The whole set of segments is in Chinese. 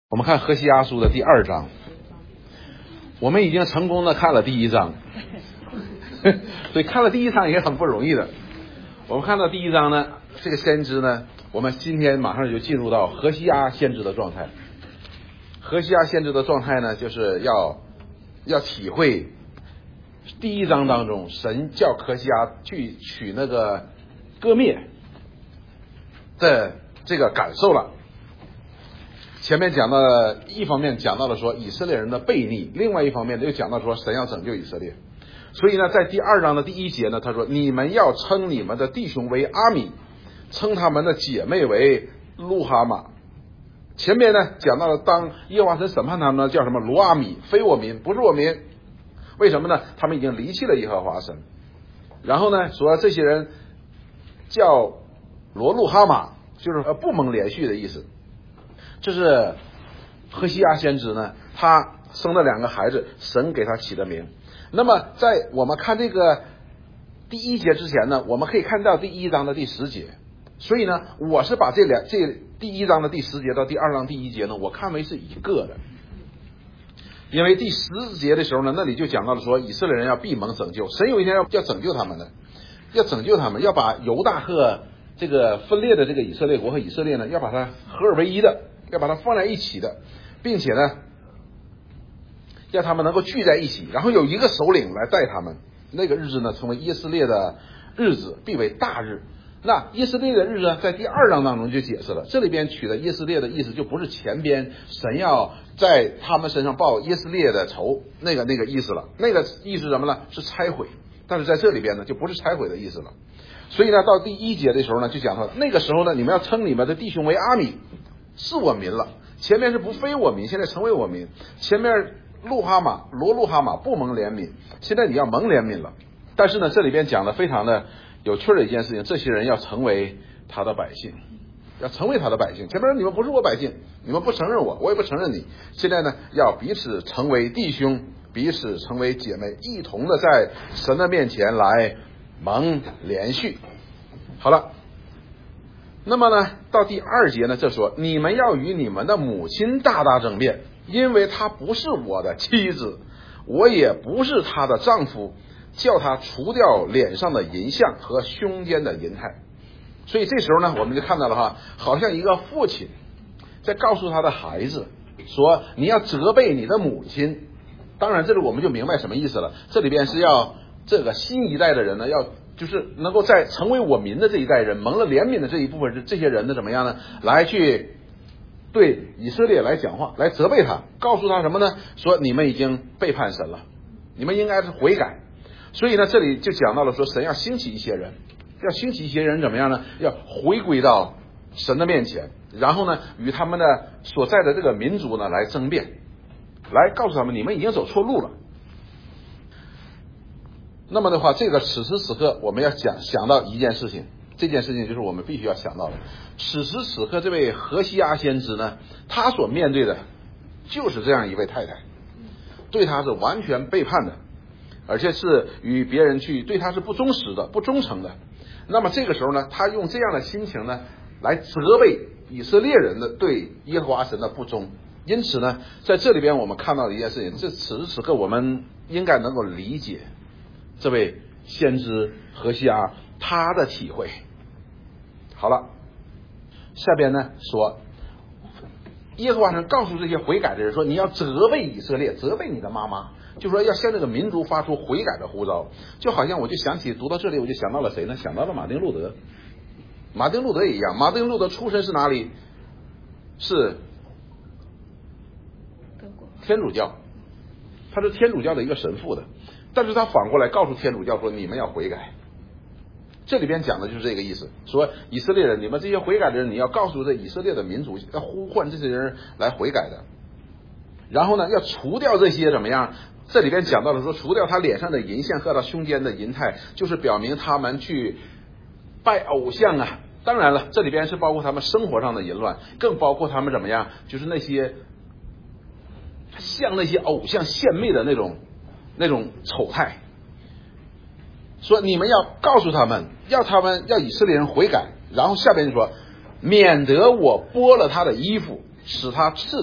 我们看何西阿书的第2章，我们已经成功的看了第1章，所以看了第1章也很不容易的。我们看到第1章呢，这个先知呢，我们今天马上就进入到何西阿先知的状态。何西阿先知的状态呢，就是要体会第1章当中神叫何西阿去取那个割灭的这个感受了。前面讲到了，一方面讲到了说以色列人的悖逆，另外一方面又讲到说神要拯救以色列。所以呢，在第2章的第1节呢，他说你们要称你们的弟兄为阿米，称他们的姐妹为路哈玛。前面呢讲到了当耶和华神审判他们呢，叫什么罗阿米，非我民，不是我民。为什么呢？他们已经离弃了耶和华神。然后呢说这些人叫罗路哈玛，就是不蒙连续的意思。这是何西阿先知呢，他生了2个孩子，神给他起的名。那么在我们看这个第1节之前呢，我们可以看到第1章的第10节。所以呢，我是把这第1章的第10节到第2章第1节呢，我看为是一个的。因为第10节的时候呢，那里就讲到了说以色列人要必蒙拯救，神有一天要拯救他们的，要拯救他们，要把犹大和这个分裂的这个以色列国和以色列呢，要把它合而为一的，要把它放在一起的，并且呢让他们能够聚在一起，然后有一个首领来带他们。那个日子呢，成为以色列的日子，必为大日。那以色列的日子呢，在第2章当中就解释了，这里边取的以色列的意思就不是前边神要在他们身上报以色列的仇那个意思了，那个意思是什么呢？是拆毁。但是在这里边呢，就不是拆毁的意思了。所以呢，到第1节的时候呢，就讲到那个时候呢，你们要称你们的弟兄为阿米，是我民了。前面是不非我民，现在成为我民。前面路哈玛罗路哈玛不蒙怜悯，现在你要蒙怜悯了。但是呢，这里边讲的非常的有趣的一件事情，这些人要成为他的百姓，要成为他的百姓。前面你们不是我百姓，你们不承认我，我也不承认你。现在呢，要彼此成为弟兄，彼此成为姐妹，一同的在神的面前来蒙连续。好了，那么呢，到第2节呢，这说你们要与你们的母亲大大争辩，因为她不是我的妻子，我也不是她的丈夫，叫她除掉脸上的淫相和胸间的淫态。所以这时候呢，我们就看到了哈，好像一个父亲在告诉他的孩子说，你要责备你的母亲。当然这里我们就明白什么意思了，这里边是要这个新一代的人呢，要就是能够在成为我民的这一代人，蒙了怜悯的这一部分这些人呢，怎么样呢？来去对以色列来讲话，来责备他，告诉他什么呢？说你们已经背叛神了，你们应该是悔改。所以呢，这里就讲到了说神要兴起一些人，要兴起一些人怎么样呢？要回归到神的面前，然后呢与他们的所在的这个民族呢来争辩，来告诉他们你们已经走错路了。那么的话，这个此时此刻我们要想到一件事情，这件事情就是我们必须要想到的。此时此刻这位何西阿先知呢，他所面对的就是这样一位太太，对他是完全背叛的，而且是与别人去对他是不忠实的、不忠诚的。那么这个时候呢，他用这样的心情呢来责备以色列人的对耶和华神的不忠。因此呢，在这里边我们看到的一件事情，此时此刻我们应该能够理解这位先知何西阿他的体会。好了，下边呢说耶和华神告诉这些悔改的人说，你要责备以色列，责备你的妈妈，就说要向这个民族发出悔改的呼召。就好像我就想起读到这里，我就想到了谁呢？想到了马丁路德。马丁路德也一样，马丁路德出身是哪里？是天主教，他是天主教的一个神父的，但是他反过来告诉天主教说你们要悔改。这里边讲的就是这个意思，说以色列人，你们这些悔改的人，你要告诉这以色列的民族，要呼唤这些人来悔改的。然后呢，要除掉这些怎么样？这里边讲到了说，除掉他脸上的淫相和他胸间的淫态，就是表明他们去拜偶像啊。当然了，这里边是包括他们生活上的淫乱，更包括他们怎么样，就是那些向那些偶像献媚的那种丑态。说你们要告诉他们，要以色列人悔改。然后下边就说，免得我剥了他的衣服，使他赤体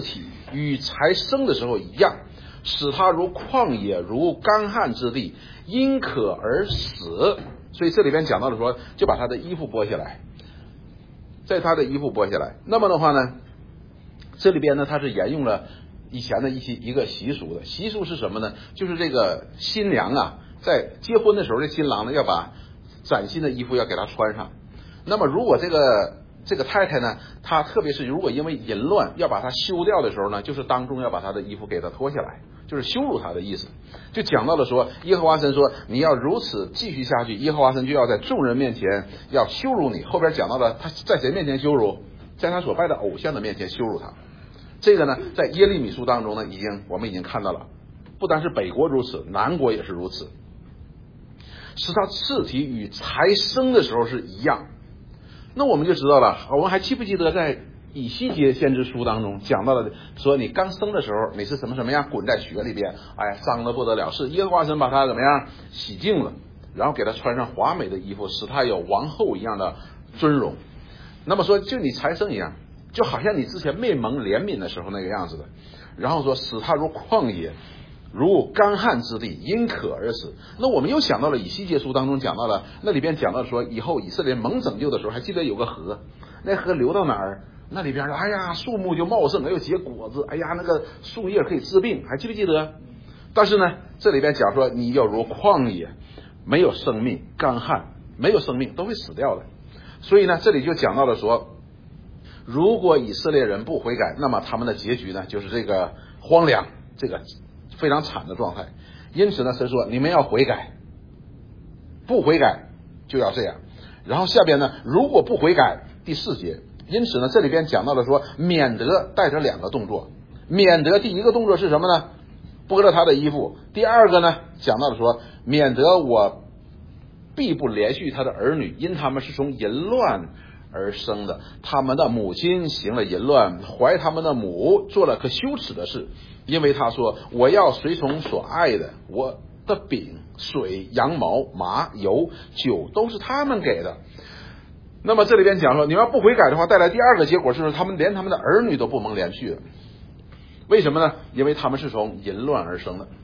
与才生的时候一样，使他如旷野，如干旱之地，因渴而死。所以这里边讲到了说，就把他的衣服剥下来，在他的衣服剥下来。那么的话呢，这里边呢，他是沿用了以前的一个习俗的。习俗是什么呢？就是这个新娘啊，在结婚的时候，这新郎呢要把崭新的衣服要给他穿上。那么如果这个太太呢，她特别是如果因为淫乱要把她休掉的时候呢，就是当众要把她的衣服给她脱下来，就是羞辱她的意思。就讲到了说，耶和华神说你要如此继续下去，耶和华神就要在众人面前要羞辱你。后边讲到了他在谁面前羞辱？在他所拜的偶像的面前羞辱他。这个呢，在耶利米书当中呢，我们已经看到了，不单是北国如此，南国也是如此，使他次体与才生的时候是一样。那我们就知道了，我们还记不记得在以西结先知书当中讲到了，说你刚生的时候你是什么样，滚在血里边，哎呀，脏得不得了，是耶和华神把他怎么样洗净了，然后给他穿上华美的衣服，使他有王后一样的尊荣。那么说就你才生一样，就好像你之前未蒙怜悯的时候那个样子的。然后说使他如旷野，如干旱之地，因渴而死。那我们又想到了以西结书当中讲到了，那里边讲到说以后以色列蒙拯救的时候，还记得有个河，那河流到哪儿，那里边哎呀树木就茂盛，又结果子，哎呀那个树叶可以治病，还记不记得？但是呢这里边讲说你要如旷野，没有生命，干旱，没有生命，都会死掉的。所以呢这里就讲到了说，如果以色列人不悔改，那么他们的结局呢就是这个荒凉，这个非常惨的状态。因此呢神说你们要悔改，不悔改就要这样。然后下边呢如果不悔改，第4节，因此呢这里边讲到了说免得，带着2个动作。免得第一个动作是什么呢？剥了他的衣服。第二个呢讲到了说免得我必不连续他的儿女，因他们是从淫乱而生的，他们的母亲行了淫乱，怀他们的母做了可羞耻的事。因为他说我要随从所爱的，我的饼、水、羊毛、麻、油、酒都是他们给的。那么这里边讲说，你要不悔改的话，带来第2个结果是他们连他们的儿女都不蒙连续的。为什么呢？因为他们是从淫乱而生的。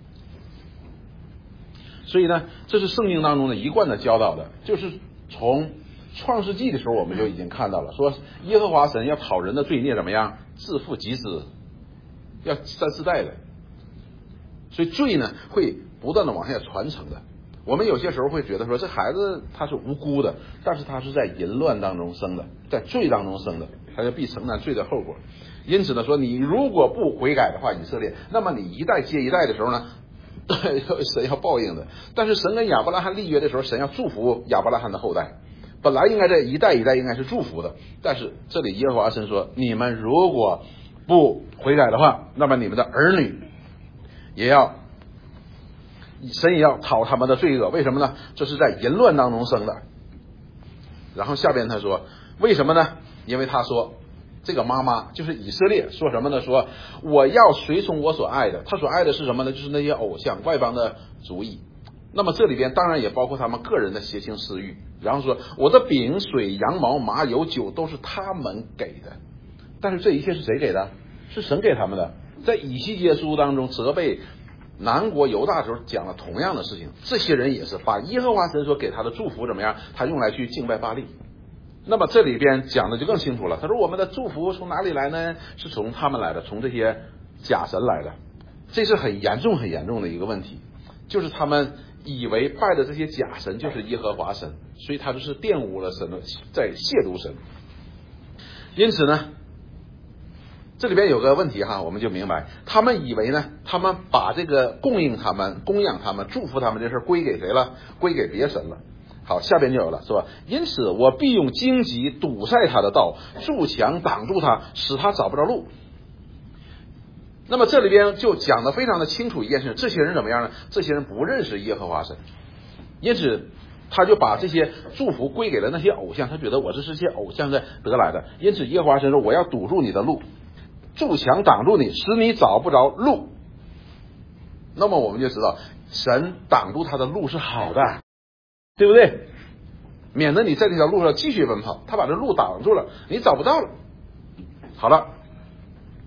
所以呢这是圣经当中的一贯的教导的，就是从创世纪的时候我们就已经看到了，说耶和华神要讨人的罪孽怎么样，自父及子，要3、4代的。所以罪呢会不断的往下传承的。我们有些时候会觉得说这孩子他是无辜的，但是他是在淫乱当中生的，在罪当中生的，他就必承担罪的后果。因此呢说你如果不悔改的话，以色列，那么你一代接一代的时候呢神要报应的。但是神跟亚伯拉罕立约的时候，神要祝福亚伯拉罕的后代，本来应该这一代一代应该是祝福的。但是这里耶和华神说你们如果不悔改的话，那么你们的儿女神也要讨他们的罪恶。为什么呢？这是在淫乱当中生的。然后下边他说为什么呢？因为他说这个妈妈就是以色列，说什么呢？说我要随从我所爱的。他所爱的是什么呢？就是那些偶像，外邦的主意。那么这里边当然也包括他们个人的邪情私欲。然后说我的饼、水、羊毛、麻、油、酒都是他们给的。但是这一切是谁给的？是神给他们的。在以西结书当中责备南国犹大时候讲了同样的事情。这些人也是把耶和华神所给他的祝福怎么样，他用来去敬拜巴力。那么这里边讲的就更清楚了，他说我们的祝福从哪里来呢？是从他们来的，从这些假神来的。这是很严重的一个问题，就是他们以为拜的这些假神就是耶和华神，所以他就是玷污了神的，在亵渎神。因此呢这里边有个问题哈，我们就明白他们以为呢，他们把这个供应他们、供养他们、祝福他们这事归给谁了？归给别神了。好，下边就有了，是吧？因此我必用荆棘堵塞他的道，筑墙挡住他，使他找不着路。那么这里边就讲得非常的清楚一件事，这些人怎么样呢？这些人不认识耶和华神，因此他就把这些祝福归给了那些偶像，他觉得我这是些偶像在得来的。因此耶和华神说我要堵住你的路，筑墙挡住你，使你找不着路。那么我们就知道神挡住他的路是好的，对不对？免得你在这条路上继续奔跑，他把这路挡住了，你找不到了。好了，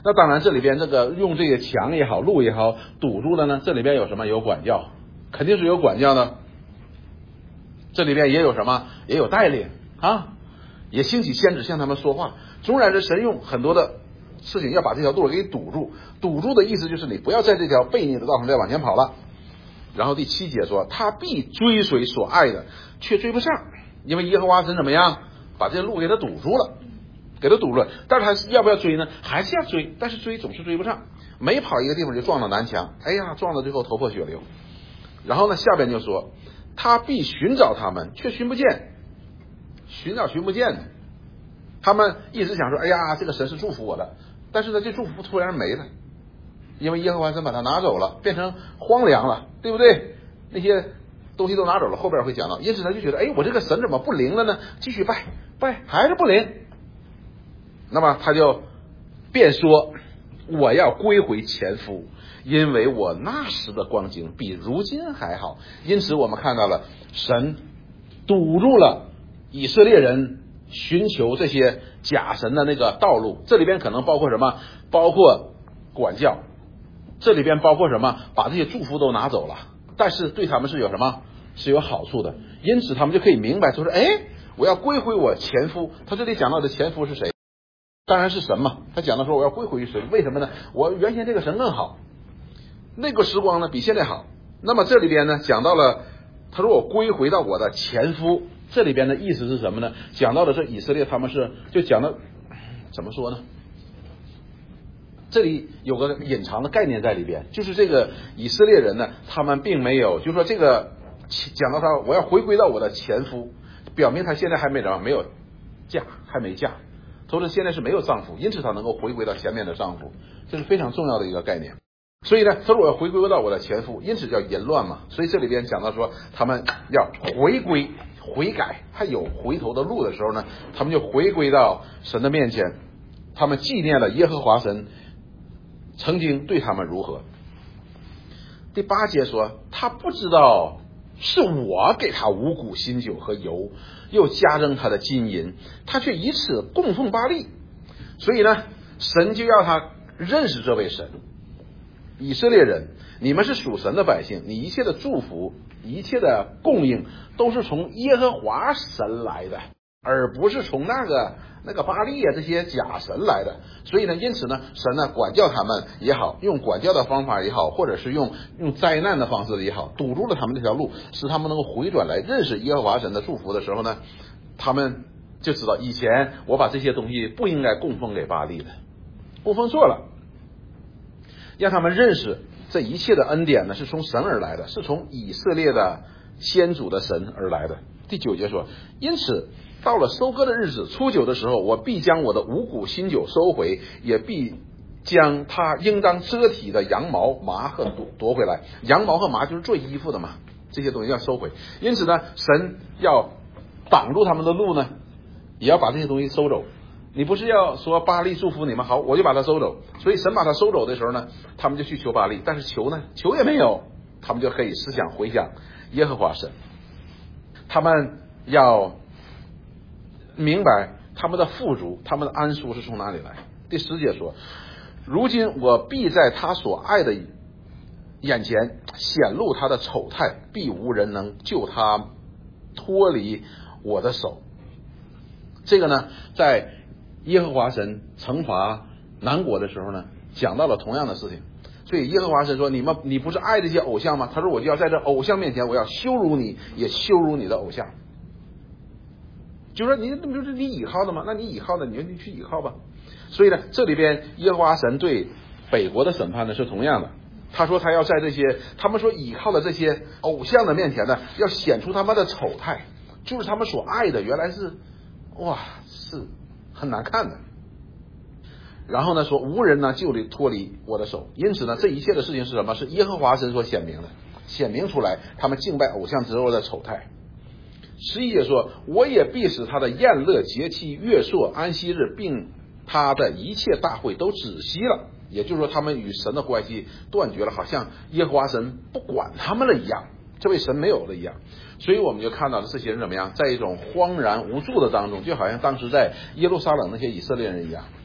那当然这里边这个用这个墙也好路也好堵住了呢，这里边有什么？有管教，肯定是有管教的。这里边也有什么？也有带领啊，也兴起先知向他们说话。纵然是神用很多的事情要把这条路给堵住，堵住的意思就是你不要在这条悖逆的道上再往前跑了。然后第7节说，他必追随所爱的，却追不上，因为耶和华神怎么样，把这路给他堵住了，给他堵了。但是他要不要追呢？还是要追，但是追总是追不上，每跑一个地方就撞到南墙，哎呀，撞到最后头破血流。然后呢，下边就说，他必寻找他们，却寻不见，寻找寻不见。他们一直想说，哎呀，这个神是祝福我的，但是呢，这祝福突然没了，因为耶和华神把它拿走了，变成荒凉了，对不对？那些东西都拿走了，后边会讲到。因此他就觉得，哎，我这个神怎么不灵了呢？继续拜还是不灵。那么他就便说，我要归回前夫，因为我那时的光景比如今还好。因此我们看到了神堵住了以色列人寻求这些假神的那个道路。这里边可能包括什么？包括管教，这里边包括什么？把这些祝福都拿走了，但是对他们是有什么？是有好处的。因此他们就可以明白，说哎，我要归回我前夫。他这里讲到的前夫是谁？当然是神嘛。他讲到说我要归回神，为什么呢？我原先这个神更好，那个时光呢比现在好。那么这里边呢讲到了，他说我归回到我的前夫，这里边的意思是什么呢？讲到的是以色列，他们是就讲到怎么说呢？这里有个隐藏的概念在里边，就是这个以色列人呢，他们并没有，就是说这个讲到他我要回归到我的前夫，表明他现在还没有嫁，还没嫁，他说现在是没有丈夫，因此他能够回归到前面的丈夫，这是非常重要的一个概念。所以呢，他说我要回归到我的前夫，因此叫淫乱嘛。所以这里边讲到说他们要回归悔改，还有回头的路的时候呢，他们就回归到神的面前，他们纪念了耶和华神曾经对他们如何。第8节说，他不知道是我给他五谷新酒和油，又加增他的金银，他却以此供奉巴力。所以呢，神就要他认识这位神。以色列人，你们是属神的百姓，你一切的祝福，一切的供应都是从耶和华神来的，而不是从那个巴力啊这些假神来的。所以呢，因此呢，神呢管教他们也好，用管教的方法也好，或者是用灾难的方式也好，堵住了他们这条路，使他们能够回转来认识耶和华神的祝福的时候呢，他们就知道以前我把这些东西不应该供奉给巴力的，供奉错了，让他们认识这一切的恩典呢是从神而来的，是从以色列的先祖的神而来的。第9节说，因此到了收割的日子，初9的时候，我必将我的五谷新酒收回，也必将他应当遮体的羊毛麻和夺回来。羊毛和麻就是做衣服的嘛，这些东西要收回。因此呢，神要挡住他们的路呢，也要把这些东西收走。你不是要说巴力祝福你们，好，我就把它收走。所以神把它收走的时候呢，他们就去求巴力，但是求呢，求也没有，他们就可以思想回想耶和华神。他们要明白他们的富足，他们的安舒是从哪里来。第10节说，如今我必在他所爱的眼前显露他的丑态，必无人能救他脱离我的手。这个呢，在耶和华神惩罚南国的时候呢，讲到了同样的事情。所以耶和华神说，你不是爱这些偶像吗？他说我就要在这偶像面前，我要羞辱你，也羞辱你的偶像。就说你不是你倚靠的吗？那你倚靠的你就去倚靠吧。所以呢，这里边耶和华神对北国的审判呢是同样的。他说他要在这些他们所倚靠的这些偶像的面前呢，要显出他们的丑态，就是他们所爱的原来是是很难看的。然后呢说无人呢就脱离我的手。因此呢，这一切的事情是什么？是耶和华神所显明的，显明出来他们敬拜偶像之后的丑态。11节说，我也必使他的宴乐节期月朔安息日并他的一切大会都止息了。也就是说他们与神的关系断绝了，好像耶和华神不管他们了一样，这位神没有了一样。所以我们就看到了这些人怎么样，在一种慌然无助的当中，就好像当时在耶路撒冷那些以色列人一样，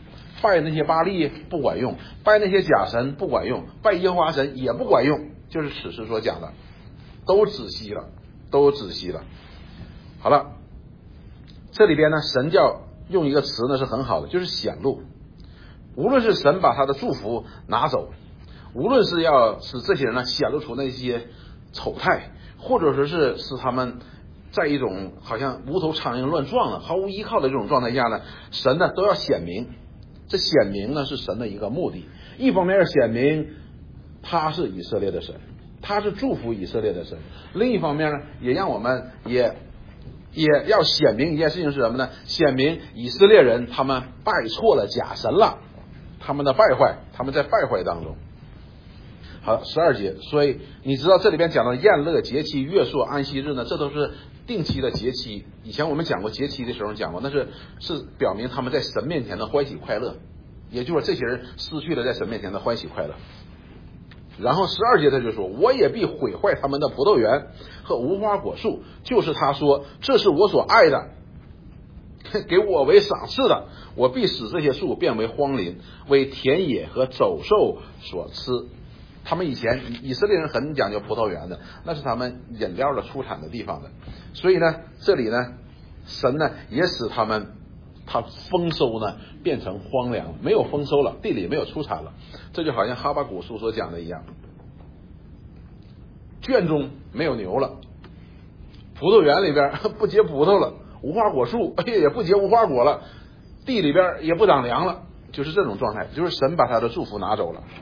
拜那些巴力不管用，拜那些假神不管用，拜耶和华神也不管用，就是此时所讲的，都止息了，都止息了。好了，这里边呢，神教用一个词呢是很好的，就是显露。无论是神把他的祝福拿走，无论是要使这些人呢显露出那些丑态，或者说是使他们在一种好像无头苍蝇乱撞了，毫无依靠的这种状态下呢，神呢都要显明。这显明呢是神的一个目的，一方面要显明他是以色列的神，他是祝福以色列的神，另一方面呢也让我们也要显明一件事情是什么呢？显明以色列人他们拜错了假神了，他们的败坏，他们在败坏当中。好，12节，所以你知道这里边讲到宴乐、节期、月朔、安息日呢，这都是定期的节期。以前我们讲过节期的时候讲过，那是表明他们在神面前的欢喜快乐，也就是说这些人失去了在神面前的欢喜快乐。然后12节他就说，我也必毁坏他们的葡萄园和无花果树，就是他说这是我所爱的，给我为赏赐的，我必使这些树变为荒林，为田野和走兽所吃。他们以前以色列人很讲究葡萄园的，那是他们饮料的出产的地方的，所以呢这里呢神呢也使他丰收呢变成荒凉，没有丰收了，地里没有出产了。这就好像哈巴谷书所讲的一样，圈中没有牛了，葡萄园里边不结葡萄了，无花果树也不结无花果了，地里边也不长粮了，就是这种状态，就是神把他的祝福拿走了。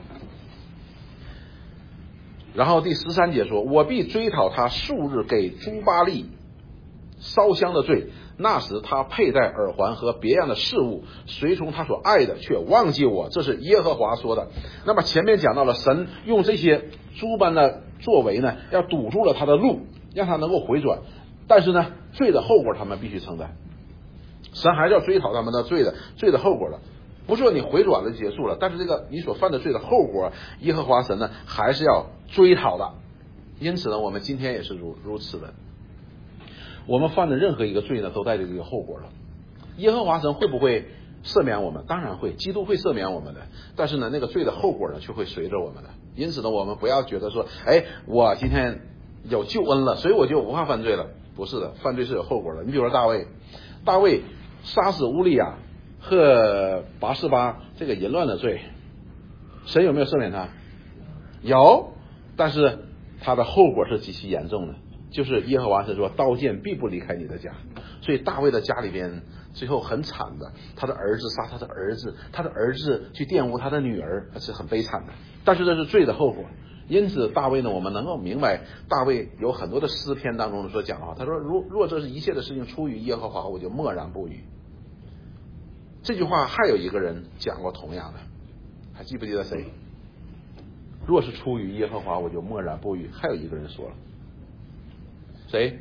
然后第13节说，我必追讨他数日给诸巴力烧香的罪，那时他佩戴耳环和别样的饰物，随从他所爱的，却忘记我，这是耶和华说的。那么前面讲到了神用这些诸般的作为呢，要堵住了他的路，让他能够回转，但是呢罪的后果他们必须承担，神还是要追讨他们的罪的后果的，不是说你回转了就结束了，但是这个你所犯的罪的后果，耶和华神呢还是要追讨的。因此呢我们今天也是如此的，我们犯的任何一个罪呢都带着这个后果了。耶和华神会不会赦免我们？当然会，基督会赦免我们的，但是呢那个罪的后果呢却会随着我们的。因此呢我们不要觉得说，我今天有救恩了，所以我就不怕犯罪了，不是的，犯罪是有后果的。你比如说大卫杀死乌利亚和拔示巴这个淫乱的罪，神有没有赦免他？有，但是他的后果是极其严重的，就是耶和华是说刀剑必不离开你的家。所以大卫的家里边最后很惨的，他的儿子杀他的儿子，他的儿子去玷污他的女儿，是很悲惨的，但是这是罪的后果。因此大卫呢我们能够明白，大卫有很多的诗篇当中所讲的话，他说若这是一切的事情出于耶和华，我就默然不语。这句话还有一个人讲过同样的，还记不记得谁？若是出于耶和华，我就默然不语。还有一个人说了，谁？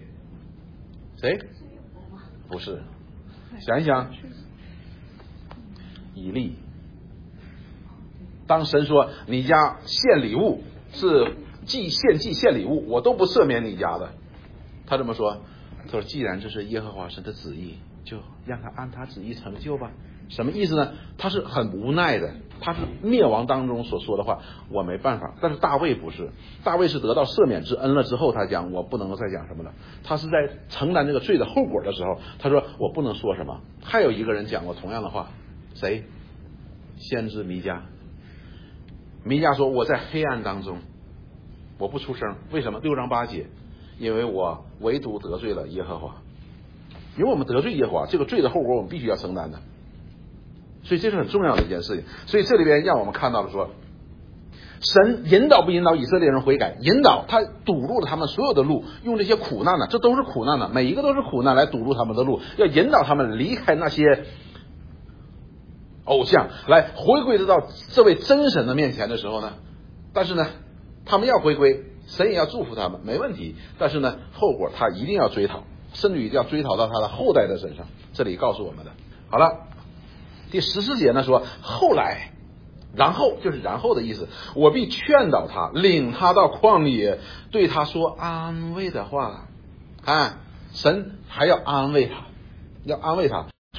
不是，想一想，以利。当神说你家献礼物是献礼物，我都不赦免你家的，他这么说，他说既然这是耶和华神的旨意，就让他按他旨意成就吧。什么意思呢？他是很无奈的，他是灭亡当中所说的话，我没办法。但是大卫不是，大卫是得到赦免之恩了之后，他讲我不能够再讲什么了。他是在承担这个罪的后果的时候，他说我不能说什么。还有一个人讲过同样的话，谁？先知弥迦。弥迦说我在黑暗当中，我不出声。为什么？6章8节，因为我唯独得罪了耶和华。因为我们得罪耶和华，这个罪的后果我们必须要承担的。所以这是很重要的一件事情。所以这里边让我们看到了说，神引导不引导以色列人悔改？引导，他堵住了他们所有的路，用这些苦难呢，这都是苦难呢，每一个都是苦难来堵住他们的路，要引导他们离开那些偶像，来回归到这位真神的面前的时候呢，但是呢他们要回归，神也要祝福他们，没问题，但是呢后果他一定要追讨，甚至于要追讨到他的后代的身上。这里告诉我们的。好了，第14节呢说，后来，然后就是然后的意思，我必劝导他，领他到旷野，对他说安慰的话。看，神还要安慰他，要安慰他。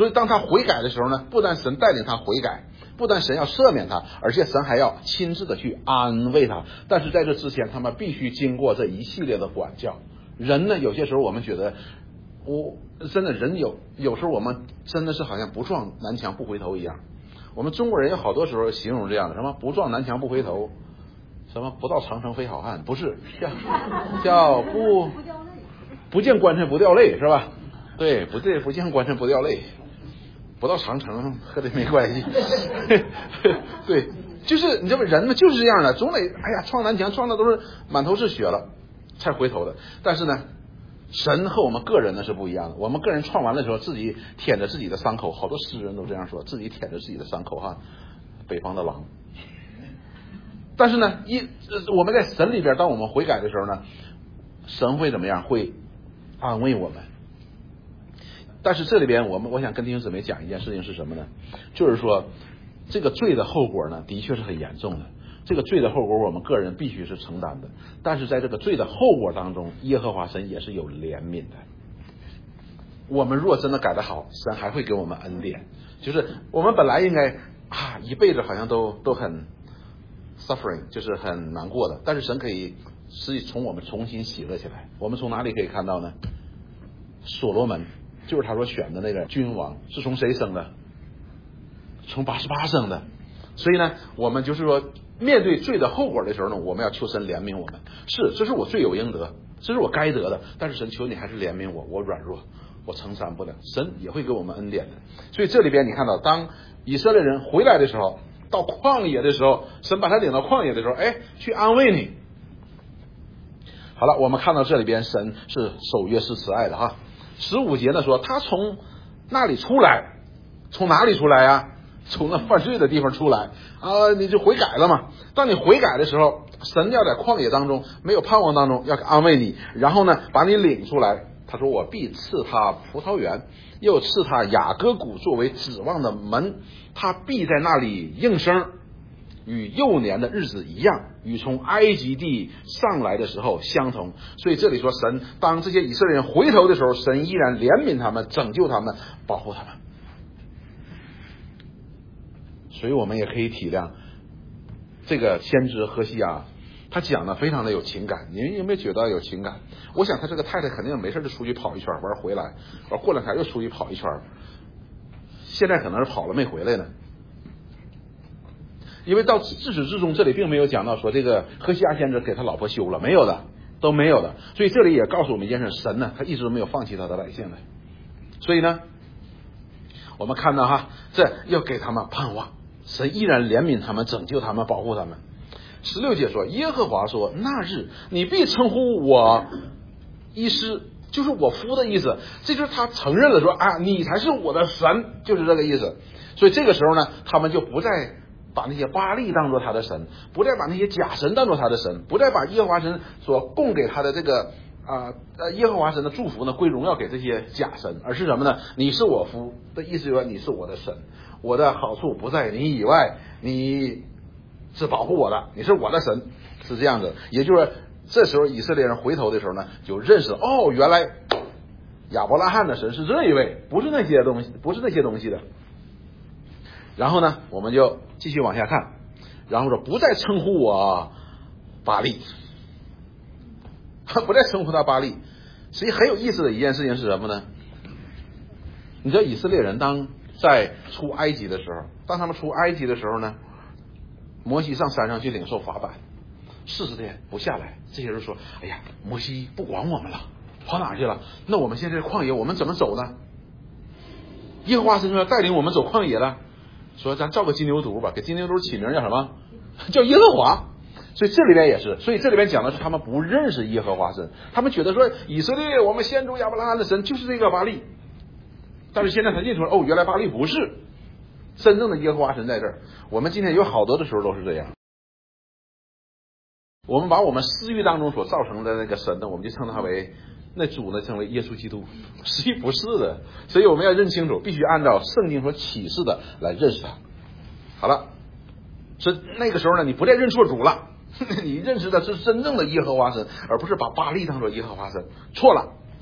所以当他悔改的时候呢，不但神带领他悔改，不但神要赦免他，而且神还要亲自的去安慰他。但是在这之前，他们必须经过这一系列的管教。人呢，有些时候我们觉得，真的人有时候我们真的是好像不撞南墙不回头一样。我们中国人有好多时候形容这样的，什么不撞南墙不回头，什么不到长城非好汉，不是叫不见棺材不掉泪，是吧？对，不见棺材不掉泪，不到长城和这没关系。对，就是你这么人呢就是这样的，总得撞南墙撞的都是满头是血了才回头的。但是呢，神和我们个人呢是不一样的。我们个人撞完的时候，自己舔着自己的伤口，好多诗人都这样说，自己舔着自己的伤口哈，北方的狼。但是呢，我们在神里边，当我们悔改的时候呢，神会怎么样？会安慰我们。但是这里边我想跟弟兄姊妹讲一件事情是什么呢？就是说这个罪的后果呢，的确是很严重的。这个罪的后果我们个人必须是承担的，但是在这个罪的后果当中，耶和华神也是有怜悯的。我们若真的改得好，神还会给我们恩典。就是我们本来应该一辈子好像都很 suffering， 就是很难过的，但是神可以是从我们重新喜乐起来。我们从哪里可以看到呢？所罗门就是他所选的那个君王，是从谁生的？从88生的。所以呢，我们就是说面对罪的后果的时候呢，我们要求神怜悯我们。这是我罪有应得，这是我该得的，但是神求你还是怜悯我，我软弱，我承担不了，神也会给我们恩典的。所以这里边你看到，当以色列人回来的时候，到旷野的时候，神把他领到旷野的时候，去安慰你。好了，我们看到这里边神是守约是慈爱的哈。15节呢说他从那里出来，从哪里出来呀？从那犯罪的地方出来你就悔改了嘛。当你悔改的时候，神要在旷野当中没有盼望当中要安慰你，然后呢把你领出来。他说我必赐他葡萄园，又赐他雅各谷作为指望的门，他必在那里应声，与幼年的日子一样，与从埃及地上来的时候相同。所以这里说神当这些以色列人回头的时候，神依然怜悯他们，拯救他们，保护他们。所以我们也可以体谅这个先知何西阿，他讲的非常的有情感。你们有没有觉得有情感？我想他这个太太肯定没事就出去跑一圈，完回来，完过两天又出去跑一圈，现在可能是跑了没回来呢。因为到自始至终这里并没有讲到说这个何西阿先知给他老婆休了，没有的，都没有的。所以这里也告诉我们一件事，神呢他一直都没有放弃他的百姓的。所以呢我们看到这要给他们盼望，神依然怜悯他们，拯救他们，保护他们。16节说耶和华说那日你必称呼我医师，就是我夫的意思。这就是他承认了说你才是我的神，就是这个意思。所以这个时候呢，他们就不再把那些巴力当作他的神，不再把那些假神当作他的神，不再把耶和华神所供给他的这个耶和华神的祝福呢归荣耀给这些假神，而是什么呢？你是我夫的意思，就是说你是我的神，我的好处不在你以外，你是保护我的，你是我的神，是这样的。也就是说这时候以色列人回头的时候呢，就认识原来亚伯拉罕的神是这一位，不是那些东西的。然后呢我们就继续往下看，然后说不再称呼我巴力，不再称呼他巴力。实际很有意思的一件事情是什么呢？你知道以色列人当在出埃及的时候，当他们出埃及的时候呢，摩西上山上去领受法版，40天不下来，这些人说摩西不管我们了，跑哪去了？那我们现在旷野我们怎么走呢？耶和华神说带领我们走旷野了，说咱造个金牛犊吧，给金牛犊起名叫什么？叫耶和华。所以这里边也是，所以这里边讲的是他们不认识耶和华神，他们觉得说以色列我们先祖亚伯拉罕的神就是这个巴力，但是现在他认出来原来巴力不是真正的耶和华神在这儿。我们今天有好多的时候都是这样，我们把我们私欲当中所造成的那个神呢，我们就称他为那主呢，称为耶稣基督，实际不是的。所以我们要认清楚，必须按照圣经所启示的来认识他。好了，所以那个时候呢，你不再认错主了，你认识的是真正的耶和华神，而不是把巴力当作耶和华神，错了。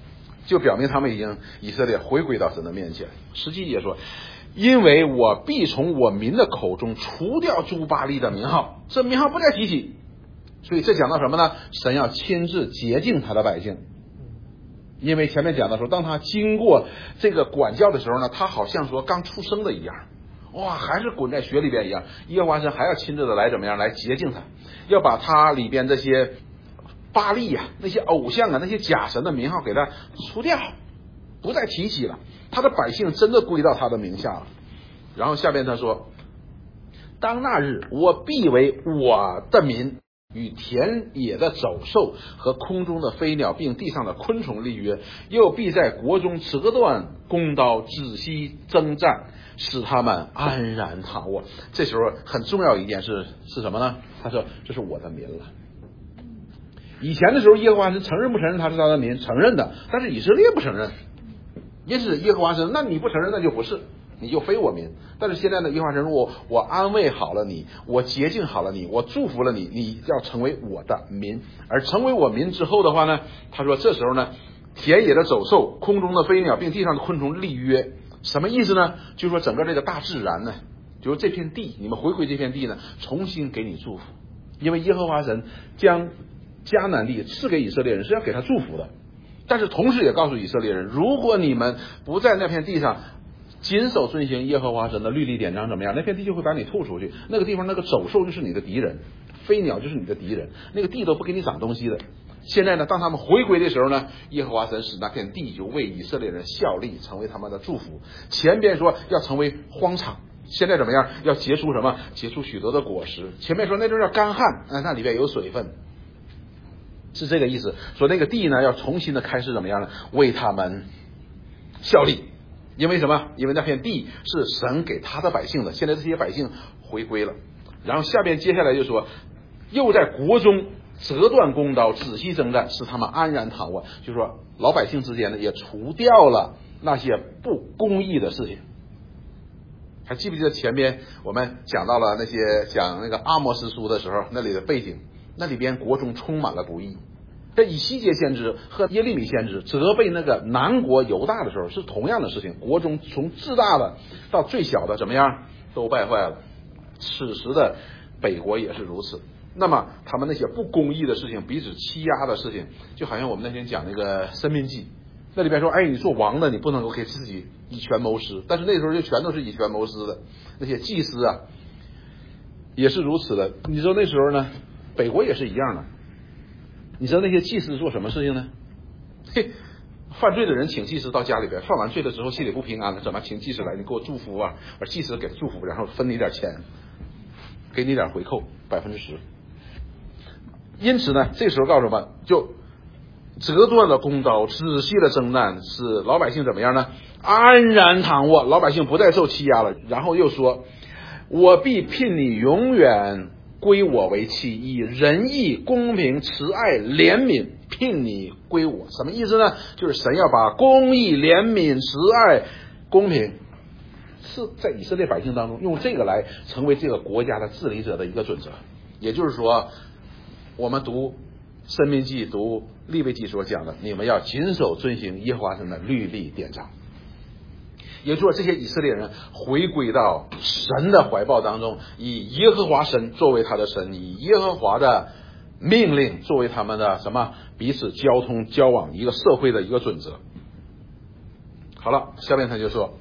就表明他们已经以色列回归到神的面前。实际也说，因为我必从我民的口中除掉诸巴力的名号，这名号不再提起。所以这讲到什么呢？神要亲自洁净他的百姓。因为前面讲的时候，当他经过这个管教的时候呢，他好像说刚出生的一样，哇，还是滚在血里边一样。耶和华神还要亲自的来怎么样来洁净他，要把他里边这些巴力啊、那些偶像啊、那些假神的名号给他除掉，不再提起了。他的百姓真的归到他的名下了。然后下边他说，当那日我必为我的民与田野的走兽和空中的飞鸟并地上的昆虫立约，又必在国中折断弓刀，止息征战，使他们安然躺卧。这时候很重要一件事是什么呢？他说这是我的民了。以前的时候耶和华神承认不承认他是他的民？承认的，但是以色列不承认。因此耶和华神，那你不承认那就不是，你就非我民。但是现在呢，耶和华神说我安慰好了你，我洁净好了你，我祝福了你，你要成为我的民。而成为我民之后的话呢，他说这时候呢，田野的走兽、空中的飞鸟并地上的昆虫立约。什么意思呢？就是说整个这个大自然呢，就是这片地，你们回归这片地呢，重新给你祝福。因为耶和华神将迦南地赐给以色列人是要给他祝福的，但是同时也告诉以色列人，如果你们不在那片地上谨守遵行耶和华神的律例典章，怎么样？那片地就会把你吐出去。那个地方那个走兽就是你的敌人，飞鸟就是你的敌人，那个地都不给你长东西的。现在呢，当他们回归的时候呢，耶和华神使那片地就为以色列人效力，成为他们的祝福。前边说要成为荒场，现在怎么样？要结出什么？结出许多的果实。前面说那阵叫干旱，那里边有水分，是这个意思。说那个地呢，要重新的开始怎么样呢？为他们效力。因为什么？因为那片地是神给他的百姓的，现在这些百姓回归了。然后下边接下来就说，又在国中折断弓刀，止息征战，使他们安然躺卧。就是说老百姓之间呢，也除掉了那些不公义的事情。还记不记得前边我们讲到了那些讲那个阿摩司书的时候，那里的背景，那里边国中充满了不义。这以西结先知和耶利米先知责备那个南国犹大的时候是同样的事情，国中从最大的到最小的怎么样都败坏了。此时的北国也是如此。那么他们那些不公义的事情，彼此欺压的事情，就好像我们那天讲那个申命记，那里边说，哎，你做王的你不能够给自己以权谋私，但是那时候就全都是以权谋私的。那些祭司啊也是如此的。你说那时候呢，北国也是一样的。你知道那些祭司做什么事情呢？嘿，犯罪的人请祭司到家里边，犯完罪了之后心里不平安了，怎么请祭司来？你给我祝福啊！而祭司给祝福，然后分你点钱，给你点回扣10%。因此呢，这时候告诉我们，就折断了弓刀，止息了征战，使老百姓怎么样呢？安然躺卧，老百姓不再受欺压了。然后又说，我必聘你永远归我为妻，以仁义、公平、慈爱、怜悯聘你归我。什么意思呢？就是神要把公义、怜悯、慈爱、公平是在以色列百姓当中，用这个来成为这个国家的治理者的一个准则。也就是说，我们读申命记、读利未记所讲的，你们要谨守遵行耶和华神的律例典章。也就是说，这些以色列人回归到神的怀抱当中，以耶和华神作为他的神，以耶和华的命令作为他们的什么彼此交通交往一个社会的一个准则。好了，下面他就说，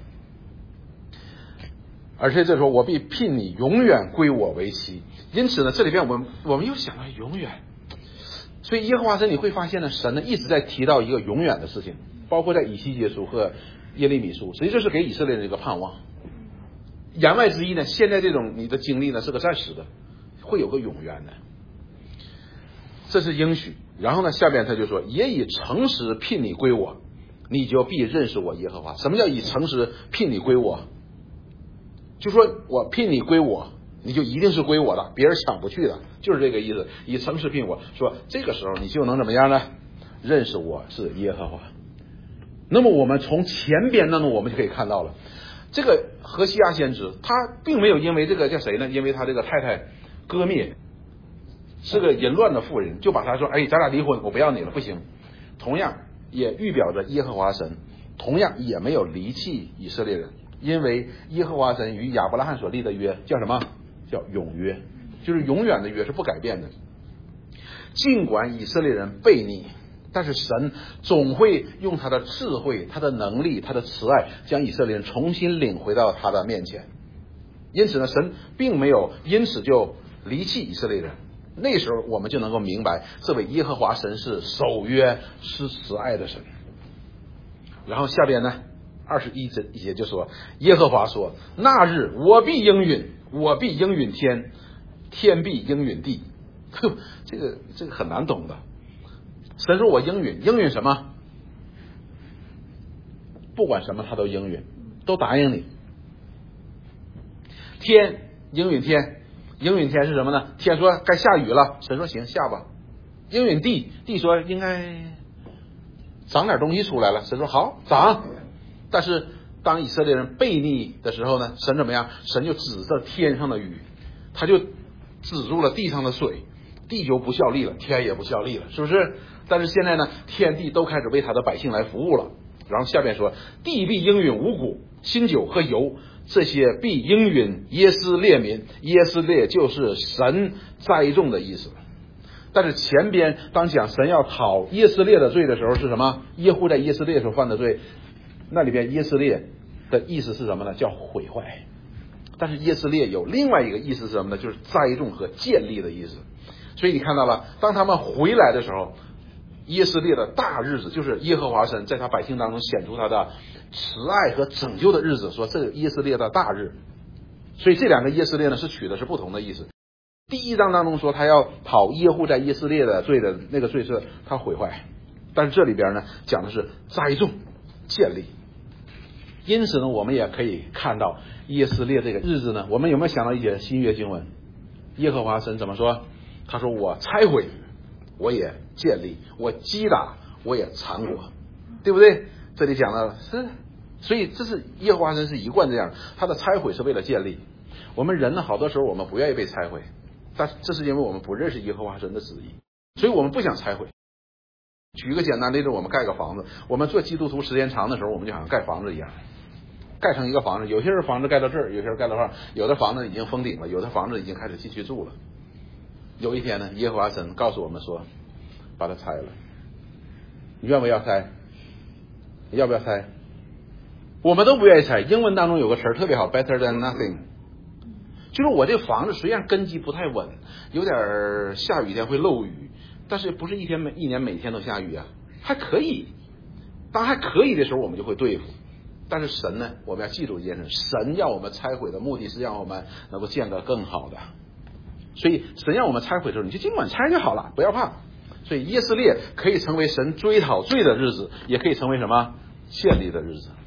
而且这时候我必聘你永远归我为妻。因此呢，这里边我们又想到永远，所以耶和华神你会发现呢，神呢一直在提到一个永远的事情，包括在以西结书和耶利米书，实际就是给以色列人一个盼望。言外之意呢，现在这种你的经历呢是个暂时的，会有个永远的，这是应许。然后呢，下边他就说，也以诚实聘你归我，你就必认识我耶和华。什么叫以诚实聘你归我？就说我聘你归我，你就一定是归我的，别人抢不去的，就是这个意思。以诚实聘我，说这个时候你就能怎么样呢？认识我是耶和华。那么我们从前边呢，我们就可以看到了，这个何西阿先知他并没有因为这个叫谁呢？因为他这个太太割灭，是个淫乱的妇人，就把他说，哎，咱俩离婚，我不要你了，不行。同样， 也预表着耶和华神同样也没有离弃以色列人，因为耶和华神与亚伯拉罕所立的约叫什么？叫永约，就是永远的约，是不改变的。尽管以色列人悖逆，但是神总会用他的智慧、他的能力、他的慈爱，将以色列人重新领回到他的面前。因此呢，神并没有因此就离弃以色列人。那时候我们就能够明白，这位耶和华神是守约、是慈爱的神。然后下边呢，21节就说，耶和华说：那日我必应允，我必应允天，天必应允地。这个很难懂的。神说我应允，应允什么？不管什么他都应允，都答应你。天应允天，应允天是什么呢？天说该下雨了，神说行，下吧。应允地，地说应该长点东西出来了，神说好，长。但是当以色列人悖逆的时候呢，神怎么样？神就指着天上的雨，他就止住了地上的水，地就不效力了，天也不效力了，是不是？但是现在呢，天地都开始为他的百姓来服务了。然后下边说，地必应允五谷、新酒和油，这些必应允耶斯列民。耶斯列就是神栽种的意思。但是前边当讲神要讨耶斯列的罪的时候是什么？耶户在耶斯列所犯的罪，那里边耶斯列的意思是什么呢？叫毁坏。但是耶斯列有另外一个意思是什么呢？就是栽种和建立的意思。所以你看到了，当他们回来的时候，耶斯列的大日子，就是耶和华神在他百姓当中显出他的慈爱和拯救的日子，说这个耶斯列的大日。所以这两个耶斯列呢是取的是不同的意思。第一章当中说他要讨耶户在耶斯列的罪的那个罪是他毁坏，但是这里边呢讲的是栽种建立。因此呢我们也可以看到耶斯列这个日子呢，我们有没有想到一些新约经文？耶和华神怎么说？他说我拆毁我也建立，我击打我也缠裹，对不对？这里讲了是，所以这是耶和华神是一贯这样，他的拆毁是为了建立。我们人呢，好多时候我们不愿意被拆毁，但这是因为我们不认识耶和华神的旨意，所以我们不想拆毁。举一个简单的例子，我们盖个房子，我们做基督徒时间长的时候，我们就好像盖房子一样，盖成一个房子。有些人房子盖到这儿，有些人盖到这儿，有的房子已经封顶了，有的房子已经开始进去住了。有一天呢，耶和华神告诉我们说，把它拆了。你愿不要拆？要不要拆？我们都不愿意拆。英文当中有个词儿特别好 ，better than nothing， 就是我这房子虽然根基不太稳，有点下雨天会漏雨，但是不是一年每天都下雨啊，还可以。当还可以的时候，我们就会对付。但是神呢，我们要记住一件事，神要我们拆毁的目的是让我们能够建个更好的。所以神让我们拆毁的时候，你就尽管拆就好了，不要怕。所以耶斯列可以成为神追讨罪的日子，也可以成为什么？建立的日子。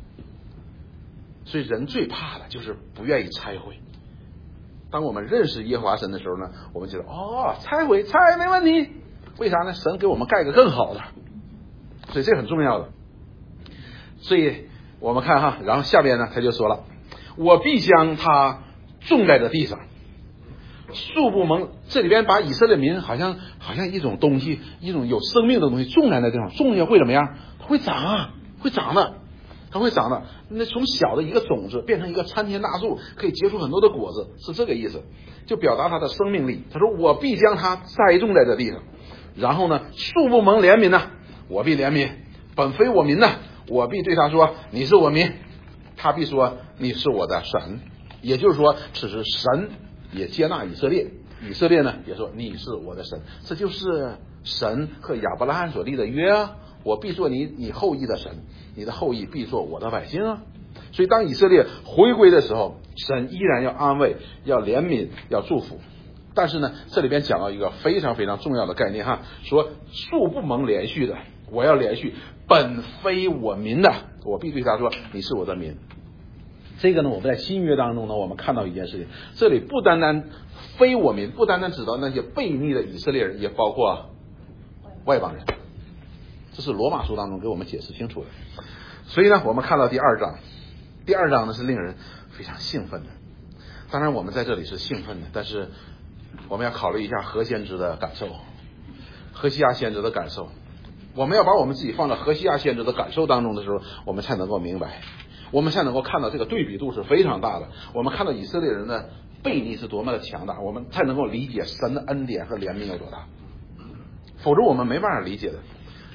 所以人最怕的就是不愿意拆毁。当我们认识耶和华神的时候呢，我们觉得拆毁拆没问题。为啥呢？神给我们盖个更好的，所以这很重要的。所以我们看哈，然后下边呢他就说了，我必将它种在这地上，树不蒙。这里边把以色列民好像一种东西，一种有生命的东西种在那地方，种下会怎么样？它会长啊，会长的，它会长的。那从小的一个种子变成一个参天大树，可以结出很多的果子，是这个意思，就表达它的生命力。他说我必将它栽种在这地上，然后呢，树不蒙怜悯呢，我必怜悯；本非我民呢，我必对他说你是我民，他必说你是我的神。也就是说，此时神也接纳以色列，以色列呢也说你是我的神。这就是神和亚伯拉罕所立的约啊，我必做你后裔的神，你的后裔必做我的百姓啊。所以当以色列回归的时候，神依然要安慰，要怜悯，要祝福。但是呢，这里边讲到一个非常非常重要的概念哈，说树不蒙连续的，我要连续；本非我民的，我必对他说你是我的民。这个呢，我们在新约当中呢，我们看到一件事情，这里不单单非我民，不单单指到那些悖逆的以色列人，也包括外邦人。这是罗马书当中给我们解释清楚的。所以呢，我们看到第二章，第二章呢是令人非常兴奋的。当然我们在这里是兴奋的，但是我们要考虑一下何先知的感受，何西阿先知的感受。 我们要把我们自己放在何西阿先知的感受当中的时候，我们才能够明白，我们才能够看到这个对比度是非常大的。我们看到以色列人的悖逆是多么的强大，我们才能够理解神的恩典和怜悯有多大，否则我们没办法理解的。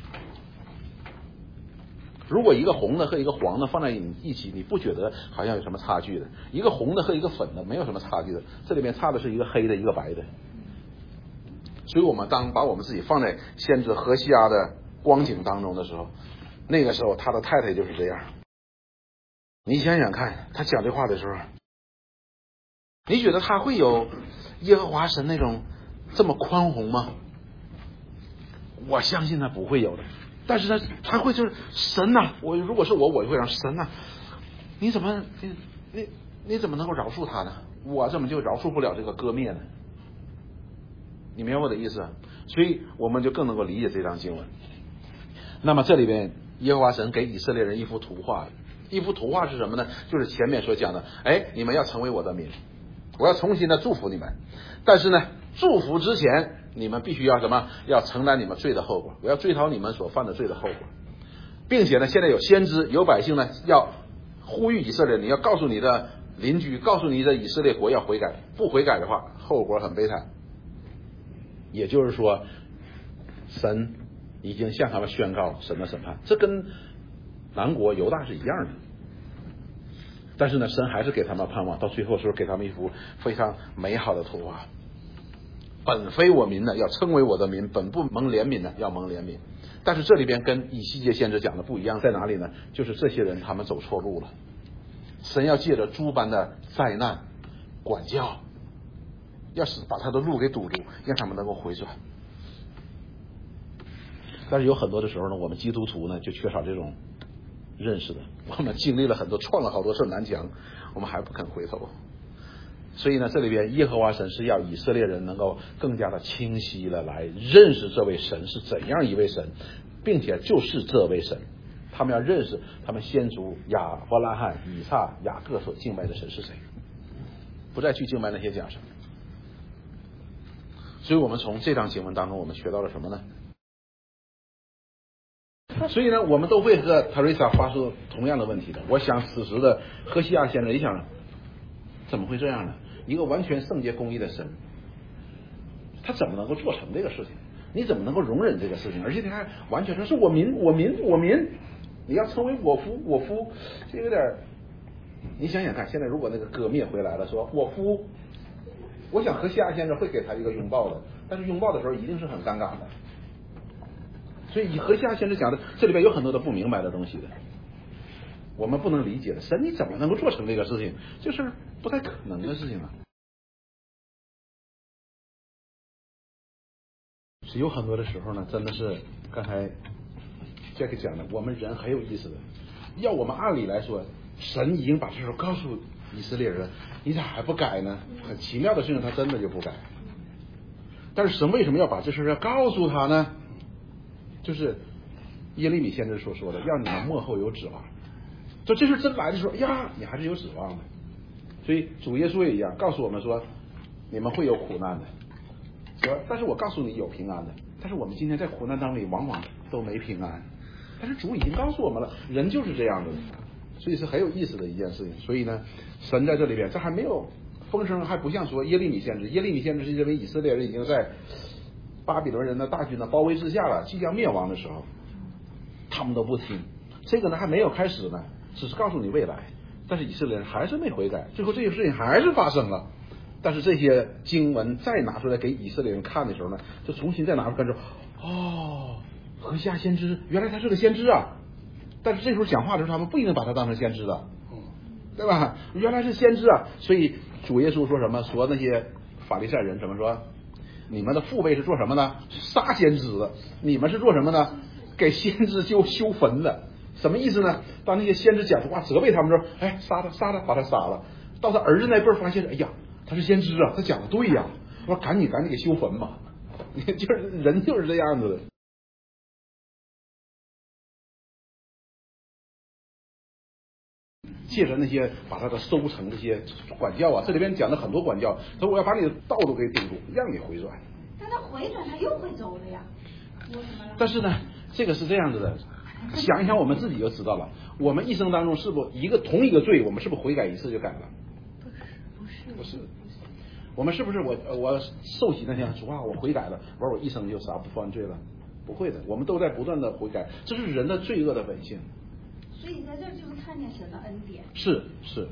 如果一个红的和一个黄的放在一起，你不觉得好像有什么差距的？一个红的和一个粉的没有什么差距的，这里面差的是一个黑的一个白的。所以我们当把我们自己放在先知何西阿的光景当中的时候，那个时候他的太太就是这样。你想想看，他讲这话的时候，你觉得他会有耶和华神那种这么宽宏吗？我相信他不会有的。但是他会就是神呐，如果是我会让神呐，你怎么能够饶恕他呢？我怎么就饶恕不了这个割灭呢？你明白我的意思？所以我们就更能够理解这章经文。那么这里边耶和华神给以色列人一幅图画，一幅图画是什么呢？就是前面所讲的，你们要成为我的民，我要重新的祝福你们，但是呢，祝福之前你们必须要什么？要承担你们罪的后果，我要追讨你们所犯的罪的后果，并且呢，现在有先知有百姓呢，要呼吁以色列，你要告诉你的邻居，告诉你的以色列国要悔改，不悔改的话，后果很悲惨。也就是说，神已经向他们宣告神的审判，这跟南国犹大是一样的。但是呢，神还是给他们盼望，到最后时候给他们一幅非常美好的图画。本非我民的要称为我的民，本不蒙怜悯的要蒙怜悯。但是这里边跟以西结先知讲的不一样，在哪里呢？就是这些人他们走错路了，神要借着诸般的灾难管教，要使把他的路给堵住，让他们能够回转。但是有很多的时候呢，我们基督徒呢就缺少这种认识的，我们经历了很多，撞了好多次南墙，我们还不肯回头。所以呢，这里边耶和华神是要以色列人能够更加的清晰的来认识这位神是怎样一位神，并且就是这位神，他们要认识他们先祖亚伯拉罕、以撒、雅各所敬拜的神是谁，不再去敬拜那些假神。所以我们从这章经文当中我们学到了什么呢？所以呢，我们都会和特蕾莎发出同样的问题的。我想此时的何西阿先生一想，怎么会这样呢？一个完全圣洁公义的神，他怎么能够做成这个事情？你怎么能够容忍这个事情？而且他还完全说是我民，你要成为我夫，这有点，你想想看，现在如果那个割灭回来了，说我夫，我想何西阿先生会给他一个拥抱的，但是拥抱的时候一定是很尴尬的。所以何西阿先生讲的，这里边有很多的不明白的东西的，我们不能理解的。神你怎么能够做成这个事情？就是不太可能的事情啊。是有很多的时候呢，真的是刚才Jack讲的，我们人很有意思的。要我们按理来说，神已经把这事告诉以色列人，你咋还不改呢？很奇妙的事情，他真的就不改。但是神为什么要把这事要告诉他呢？就是耶利米先知所说的，让你们末后有指望。就这事真来的时候，呀，你还是有指望的。所以主耶稣也一样，告诉我们说，你们会有苦难的。说，但是我告诉你有平安的。但是我们今天在苦难当中往往都没平安。但是主已经告诉我们了，人就是这样的，所以是很有意思的一件事情。所以呢，神在这里边，这还没有风声，还不像说耶利米先知。耶利米先知是认为以色列人已经在巴比伦人的大军的包围之下了，即将灭亡的时候，他们都不听。这个呢还没有开始呢，只是告诉你未来。但是以色列人还是没悔改，最后这些事情还是发生了。但是这些经文再拿出来给以色列人看的时候呢，就重新再拿出来看说，哦，何西阿先知原来他是个先知啊。但是这时候讲话的时候，他们不一定把他当成先知的，对吧？原来是先知啊。所以主耶稣说什么？说那些法利赛人怎么说？你们的父辈是做什么呢？杀先知的。你们是做什么呢？给先知修坟的。什么意思呢？当那些先知讲出话责备他们说，哎，杀他，把他杀了。到他儿子那辈儿发现，哎呀，他是先知啊，他讲的对呀，我说赶紧给修坟吧。就是人就是这样子的。借着那些把他的收成这些管教啊，这里边讲了很多管教，说我要把你的道路给顶住，让你回转。 但他回转他又会走了呀。 但是呢，这个是这样子的，想一想我们自己就知道了。我们一生当中是不同一个罪，我们是不是悔改一次就改了？不是。我们是不是我受洗那天主啊，我悔改了，我一生就啥不犯罪了？不会的，我们都在不断的悔改，这是人的罪恶的本性。 所以在这就是看见神的恩典。 是，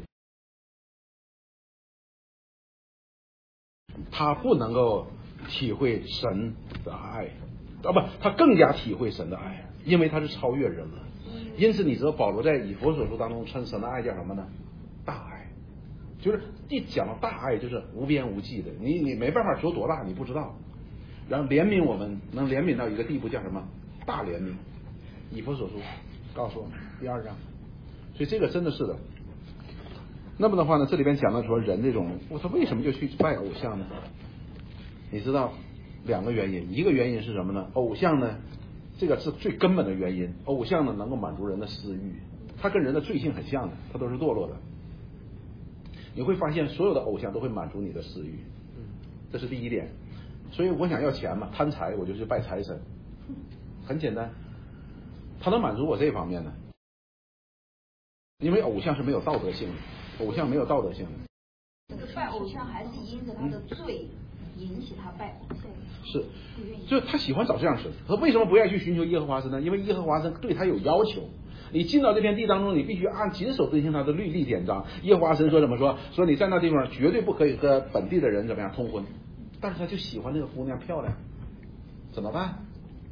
他不能够体会神的爱，他更加体会神的爱，因为他是超越人了。因此，你知道保罗在以弗所书当中称神的爱叫什么呢？大爱。就是一讲到大爱，就是无边无际的，你没办法说多大，你不知道。然后怜悯我们，能怜悯到一个地步，叫什么？大怜悯。以弗所书告诉我们第2章，所以这个真的是的。那么的话呢，这里边讲到说人这种，他为什么就去拜偶像呢？你知道2个原因，一个原因是什么呢？偶像呢，这个是最根本的原因。偶像呢，能够满足人的私欲，它跟人的罪性很像的，它都是堕落的。你会发现所有的偶像都会满足你的私欲，这是第一点。所以我想要钱嘛，贪财我就去拜财神，很简单，他能满足我这方面的。因为偶像是没有道德性的，偶像没有道德性的。 拜偶像还是因着他的罪引起他拜偶像。 是，就是他喜欢找这样神。他为什么不愿意去寻求耶和华神呢？因为耶和华神对他有要求。你进到这片地当中，你必须谨守遵行他的律例典章。耶和华神说怎么说？说你在那地方绝对不可以和本地的人怎么样通婚。但是他就喜欢这个姑娘漂亮，怎么办？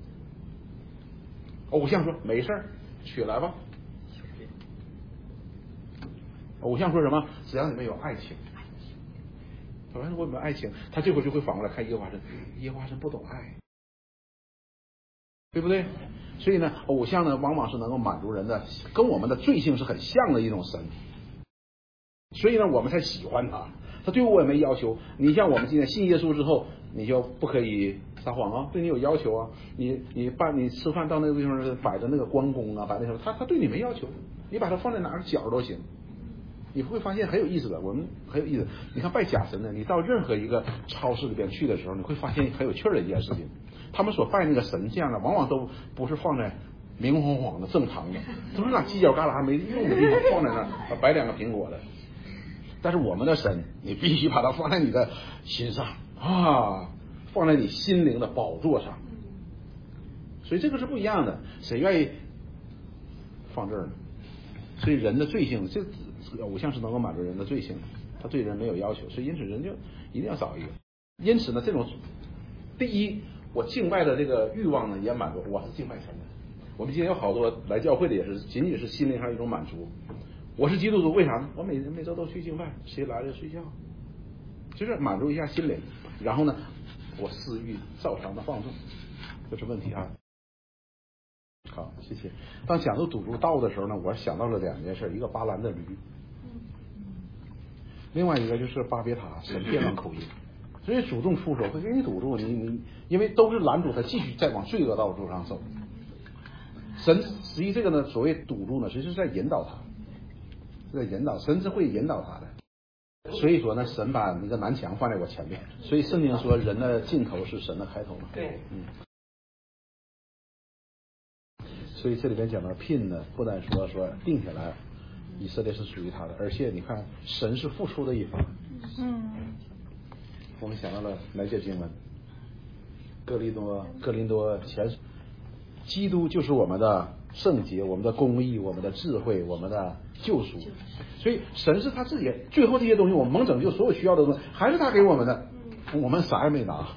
偶像说没事儿，娶来吧。偶像说什么？只要你们有爱情。反正我有没有爱情，他这会儿就会反过来看耶和华神，耶和华神不懂爱，对不对？所以呢，偶像呢，往往是能够满足人的，跟我们的罪性是很像的一种神。所以呢，我们才喜欢他。他对我也没要求。你像我们今天信耶稣之后，你就不可以撒谎啊，对你有要求啊。你吃饭到那个地方摆着那个关公啊，摆那什么，他对你没要求，你把它放在哪个角都行。你会发现很有意思的，我们很有意思。你看拜假神的，你到任何一个超市里边去的时候，你会发现很有趣的一件事情。他们所拜那个神像的，往往都不是放在明晃晃的正常的，都是那犄角旮旯没用的地方放在那儿，摆2个苹果的。但是我们的神，你必须把它放在你的心上啊，放在你心灵的宝座上。所以这个是不一样的，谁愿意放这儿呢？所以人的罪性，这偶像是能够满足人的罪性的，他对人没有要求，所以因此人就一定要找一个。因此呢，这种第一，我敬拜的这个欲望呢也满足，我是敬拜神的。我们今天有好多来教会的也是仅仅是心灵上一种满足。我是基督徒，为啥呢？我每周都去敬拜，谁来了睡觉，就是满足一下心灵。然后呢，我私欲照常的放纵，这是问题啊。好，谢谢。当讲到堵住道的时候呢，我想到了2件事，一个巴兰的驴，另外一个就是巴别塔神变乱口音。所以主动出手会给你堵住你，因为都是拦阻他继续再往罪恶道路上走。神实际这个呢，所谓堵住呢，实际是在引导他，是在引导，神是会引导他的。所以说呢，神把那个南墙放在我前面，所以圣经说人的尽头是神的开头嘛。 对， 所以这里边讲到聘呢，不但说定下来，以色列是属于他的，而且你看神是付出的一方。我们想到了哪节经文？哥林多前书，基督就是我们的圣洁，我们的公义，我们的智慧，我们的救赎。所以神是他自己，最后这些东西我们蒙拯救所有需要的东西还是他给我们的，我们啥也没拿。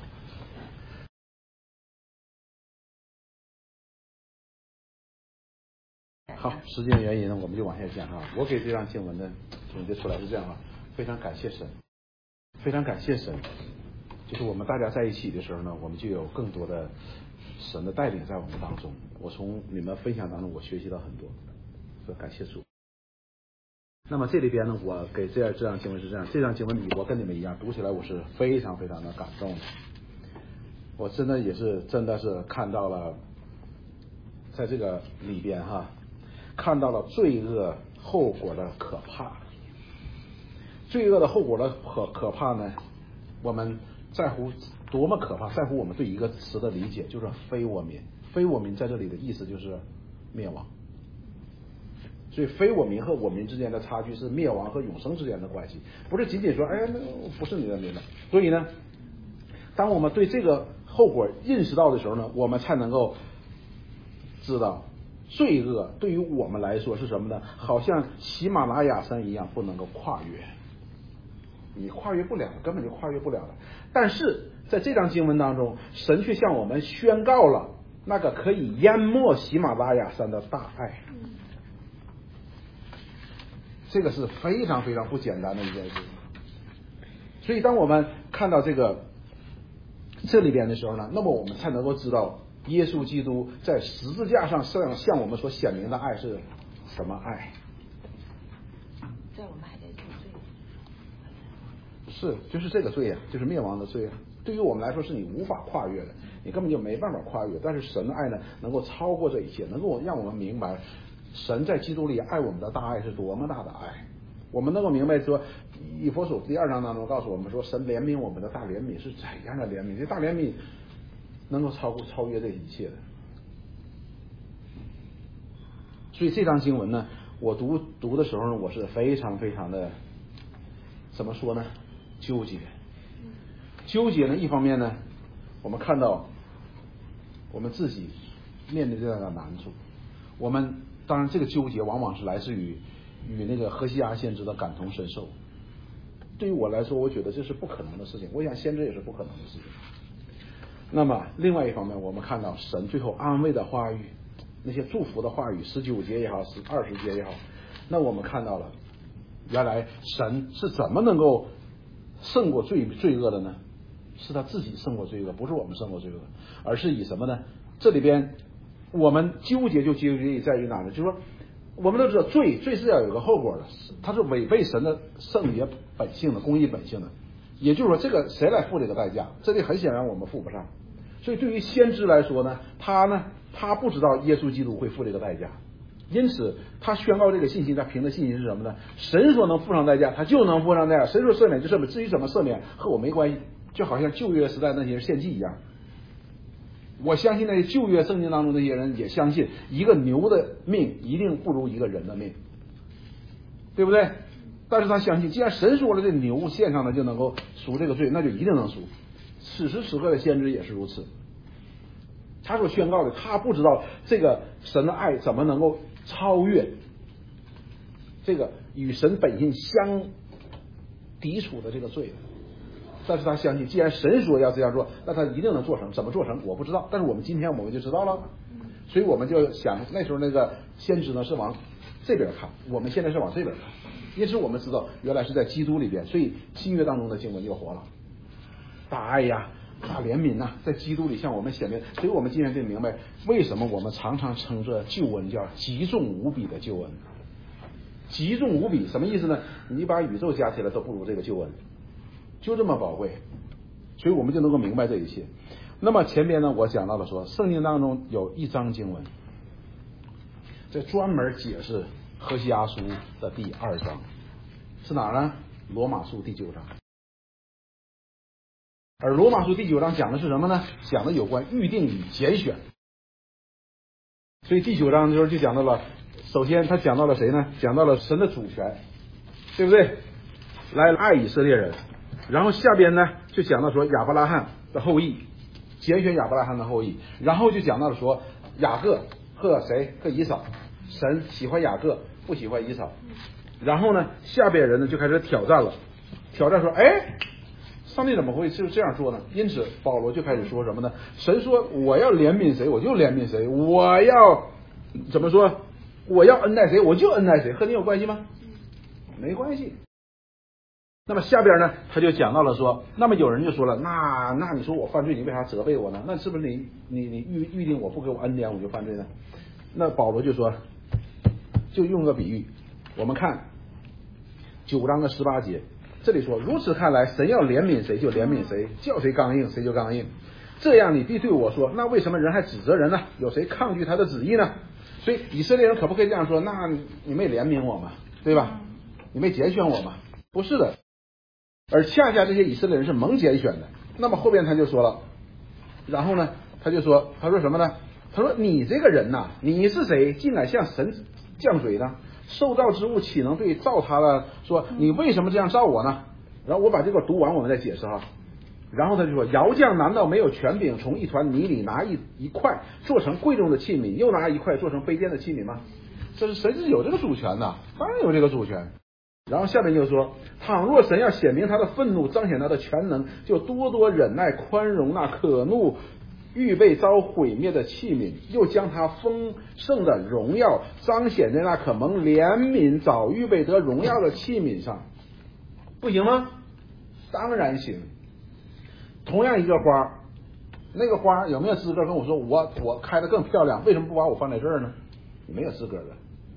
好，时间原因呢，我们就往下讲啊。我给这张经文的总结出来是这样啊，非常感谢神，非常感谢神，就是我们大家在一起的时候呢，我们就有更多的神的带领在我们当中。我从你们分享当中，我学习到很多，所以感谢主。那么这里边呢，我给这张经文是这样，这张经文里我跟你们一样，读起来我是非常非常的感动的。我真的是看到了，在这个里边哈，看到了罪恶后果的可怕。罪恶的后果的可怕呢，我们在乎多么可怕，在乎我们对一个词的理解，就是非我民。非我民在这里的意思就是灭亡。所以非我民和我民之间的差距是灭亡和永生之间的关系，不是仅仅说哎，那不是你的民了。所以呢，当我们对这个后果认识到的时候呢，我们才能够知道罪恶对于我们来说是什么呢？好像喜马拉雅山一样，不能够跨越，你跨越不了，根本就跨越不了了。但是在这章经文当中，神却向我们宣告了那个可以淹没喜马拉雅山的大爱。这个是非常非常不简单的一件事。所以当我们看到这里边的时候呢，那么我们才能够知道耶稣基督在十字架上向我们所显明的爱是什么爱。 在我们还在做罪， 是，就是这个罪啊，就是灭亡的罪啊。对于我们来说是你无法跨越的，你根本就没办法跨越。但是神的爱呢，能够超过这一切，能够让我们明白神在基督里爱我们的大爱是多么大的爱。我们能够明白说，以弗所第2章当中告诉我们说，神怜悯我们的大怜悯是怎样的怜悯，这大怜悯能够超越这一切的。所以这章经文呢，我读的时候呢，我是非常非常的怎么说呢，纠结呢，一方面呢，我们看到我们自己面对这样的难处，我们当然这个纠结往往是来自于那个何西阿先知的感同身受。对于我来说，我觉得这是不可能的事情，我想先知也是不可能的事情。那么另外一方面，我们看到神最后安慰的话语，那些祝福的话语，19节也好，20节也好，那我们看到了原来神是怎么能够胜过罪恶的呢？是他自己胜过罪恶，不是我们胜过罪恶，而是以什么呢？这里边我们纠结在于哪呢？就是说我们都知道罪是要有个后果的，它是违背神的圣洁本性的、公义本性的。也就是说，这个谁来付这个代价？这里很显然我们付不上。所以对于先知来说呢，他不知道耶稣基督会付这个代价，因此他宣告这个信息，他凭的信心是什么呢？神说能付上代价，他就能付上代价；神说赦免就赦免，至于怎么赦免和我没关系。就好像旧约时代那些人献祭一样，我相信那些旧约圣经当中那些人也相信一个牛的命一定不如一个人的命，对不对？但是他相信，既然神说了这牛献上的就能够赎这个罪，那就一定能赎。此时此刻的先知也是如此，他所宣告的，他不知道这个神的爱怎么能够超越这个与神本性相抵触的这个罪，但是他相信，既然神说要这样做，那他一定能做成。怎么做成我不知道，但是我们今天我们就知道了。所以我们就想，那时候那个先知呢是往这边看，我们现在是往这边看，因此我们知道原来是在基督里边，所以新约当中的经文就活了，大爱呀、大怜悯呐，在基督里向我们显明。所以我们今天就明白为什么我们常常称这救恩叫极重无比的救恩。极重无比什么意思呢？你把宇宙加起来都不如这个救恩，就这么宝贵。所以我们就能够明白这一切。那么前边呢，我讲到了说，圣经当中有一章经文，这专门解释何西阿书的第2章，是哪呢？罗马书第9章。而罗马书第9章讲的是什么呢？讲的有关预定与拣选。所以第9章的时候就讲到了，首先他讲到了谁呢？讲到了神的主权，对不对？来爱以色列人。然后下边呢就讲到说亚伯拉罕的后裔，拣选亚伯拉罕的后裔。然后就讲到了说雅各和谁？和以扫。神喜欢雅各，不喜欢以扫。然后呢下边人呢就开始挑战了，挑战说，哎，上帝怎么会是这样说呢？因此保罗就开始说什么呢？神说我要怜悯谁我就怜悯谁，我要怎么说？我要恩待谁我就恩待谁，和你有关系吗？没关系。那么下边呢他就讲到了说，那么有人就说了，那你说我犯罪，你为啥责备我呢？那是不是你预定我不给我恩典我就犯罪呢？那保罗就说，就用个比喻，我们看9章的18节，这里说，如此看来，神要怜悯谁就怜悯谁，叫谁刚硬谁就刚硬。这样你必对我说，那为什么人还指责人呢？有谁抗拒他的旨意呢？所以以色列人可不可以这样说？那你没怜悯我吗？对吧？你没拣选我吗？不是的。而恰恰这些以色列人是蒙拣选的， 那么后边他就说了，然后呢，他说什么呢？他说你这个人呐，你是谁，竟敢向神犟嘴呢？受造之物岂能对造他了说你为什么这样造我呢？然后我把这个读完，我们再解释哈。然后他就说，窑匠难道没有权柄从一团泥里拿一块做成贵重的器皿，又拿一块做成卑贱的器皿吗？这是神是有这个主权的，当然有这个主权。然后下面又说，倘若神要显明他的愤怒，彰显他的全能，就多多忍耐宽容那可怒预备遭毁灭的器皿，又将他丰盛的荣耀彰显在那可蒙怜悯早预备得荣耀的器皿上，不行吗？当然行。同样一个花，那个花有没有资格跟我说我开得更漂亮，为什么不把我放在这儿呢？你没有资格的，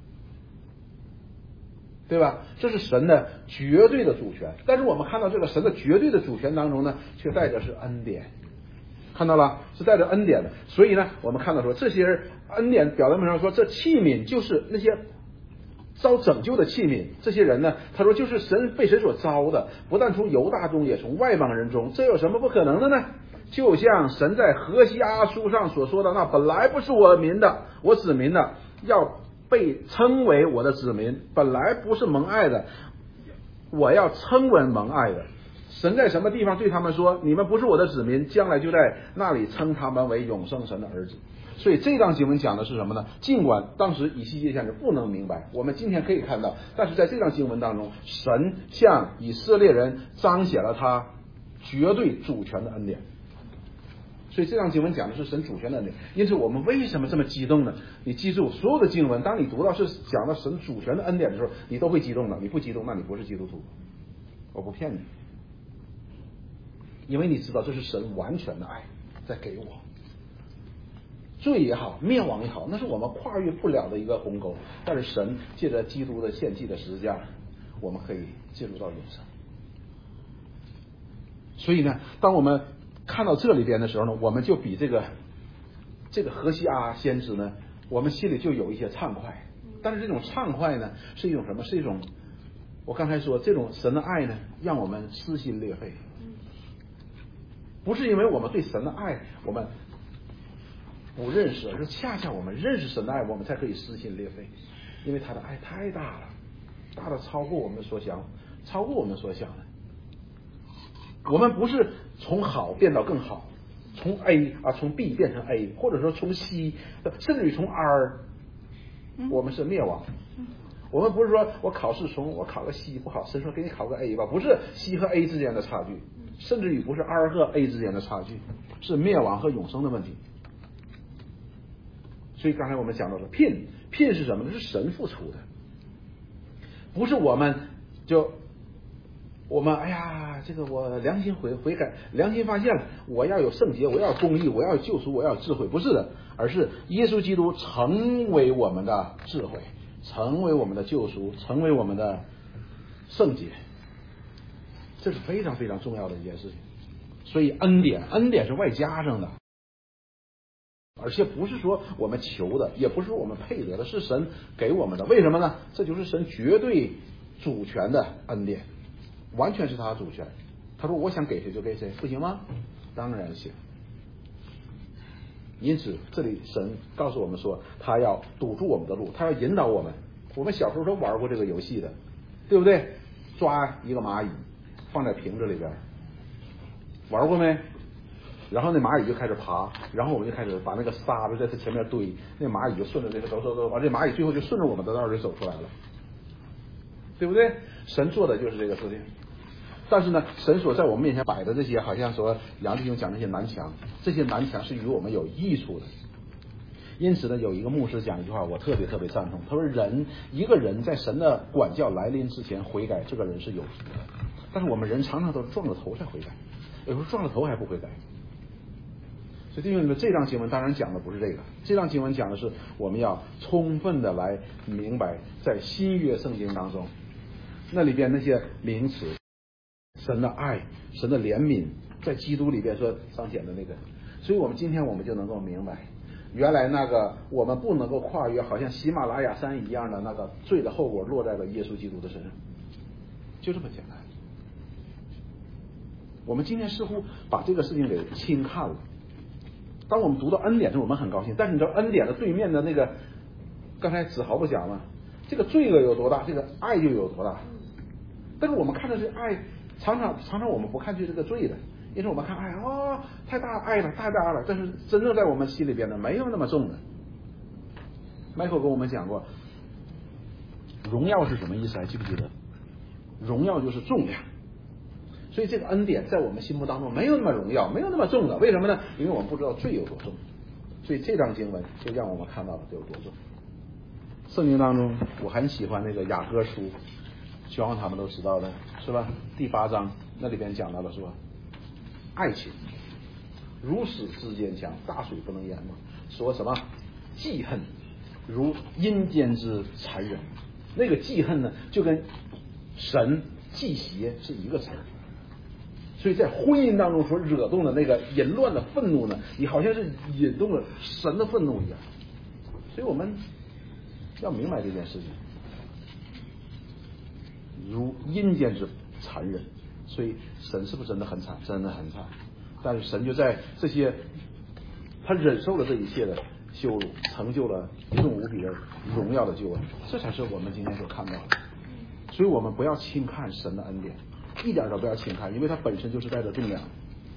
对吧？这是神的绝对的主权。但是我们看到这个神的绝对的主权当中呢，却带着是恩典，看到了，是带着恩典的。所以呢，我们看到说这些恩典表达上说，这器皿就是那些遭拯救的器皿，这些人呢，他说就是被神所招的，不但从犹大中，也从外邦人中，这有什么不可能的呢？就像神在何西阿书上所说的，那本来不是我子民的，要被称为我的子民，本来不是蒙爱的，我要称为蒙爱的。神在什么地方对他们说，你们不是我的子民，将来就在那里称他们为永生神的儿子。所以这章经文讲的是什么呢？尽管当时以西结先知不能明白，我们今天可以看到，但是在这章经文当中，神向以色列人彰显了他绝对主权的恩典。所以这章经文讲的是神主权的恩典。因此我们为什么这么激动呢？你记住，所有的经文当你读到是讲到神主权的恩典的时候，你都会激动的。你不激动，那你不是基督徒，我不骗你，因为你知道这是神完全的爱在给我。罪也好，灭亡也好，那是我们跨越不了的一个鸿沟。但是神借着基督的献祭的十字架，我们可以进入到永生。所以呢，当我们看到这里边的时候呢，我们就比这个何西阿先知呢，我们心里就有一些畅快。但是这种畅快呢，是一种什么？是一种我刚才说这种神的爱呢，让我们撕心裂肺。不是因为我们对神的爱我们不认识，而是恰恰我们认识神的爱，我们才可以撕心裂肺。因为他的爱太大了，大的超过我们所想的。我们不是从好变到更好，从 A 从 B 变成 A， 或者说从 C， 甚至于从 R， 我们是灭亡。我们不是说我考试我考个 C 不好，神说给你考个 A 吧，不是 C 和 A 之间的差距，甚至于不是 R 和 A 之间的差距，是灭亡和永生的问题。所以刚才我们讲到的聘是什么呢？是神付出的，不是我们哎呀，这个我良心悔改，良心发现了，我要有圣洁，我要有公义，我要有救赎，我要有智慧，不是的，而是耶稣基督成为我们的智慧，成为我们的救赎，成为我们的圣洁，这是非常非常重要的一件事情。所以恩典是外加上的，而且不是说我们求的，也不是说我们配得的，是神给我们的。为什么呢？这就是神绝对主权的恩典，完全是他的主权。他说我想给谁就给谁，不行吗？当然行。因此这里神告诉我们说，他要堵住我们的路，他要引导我们。我们小时候都玩过这个游戏的，对不对？抓一个蚂蚁放在瓶子里边，玩过没？然后那蚂蚁就开始爬，然后我们就开始把那个沙子在它前面堆，那蚂蚁就顺着这个走，完这蚂蚁最后就顺着我们的道就走出来了，对不对？神做的就是这个事情。但是呢，神所在我们面前摆的这些，好像说杨弟兄讲那些南墙，这些南墙是与我们有益处的。因此呢，有一个牧师讲一句话，我特别赞同。他说一个人在神的管教来临之前悔改，这个人是有福的。但是我们人常常都是撞了头才悔改，有时候撞了头还不悔改。所以弟兄们，这章经文当然讲的不是这个，这章经文讲的是我们要充分的来明白，在新约圣经当中，那里边那些名词，神的爱、神的怜悯，在基督里边所彰显的那个。所以我们今天我们就能够明白，原来那个我们不能够跨越好像喜马拉雅山一样的那个罪的后果落在了耶稣基督的身上，就这么简单。 我们今天似乎把这个事情给轻看了。当我们读到恩典时，我们很高兴，但是你知道恩典的对面的那个，刚才子豪不讲了，这个罪恶有多大，这个爱就有多大。但是我们看的是爱，常常我们不看去这个罪的，因为我们看爱太大爱了，太大了，但是真正在我们心里边的没有那么重的。Michael 跟我们讲过，荣耀是什么意思？还记不记得？荣耀就是重量。所以这个恩典在我们心目当中没有那么荣耀，没有那么重的。为什么呢？因为我们不知道罪有多重。所以这章经文就让我们看到了有多重。圣经当中我很喜欢那个雅歌书，希望他们都知道的是吧？第8章那里边讲到了说，爱情如此之坚强，大水不能淹没。说什么记恨如阴间之残忍。那个记恨呢，就跟神忌邪是一个词。所以在婚姻当中所惹动的那个淫乱的愤怒呢，你好像是引动了神的愤怒一样。所以我们要明白这件事情，如阴间之残忍。所以神是不是真的很惨？真的很惨。但是神就在这些，他忍受了这一切的羞辱，成就了一种无比的荣耀的救恩。这才是我们今天所看到的。所以我们不要轻看神的恩典，一点都不要轻看，因为它本身就是带着重量。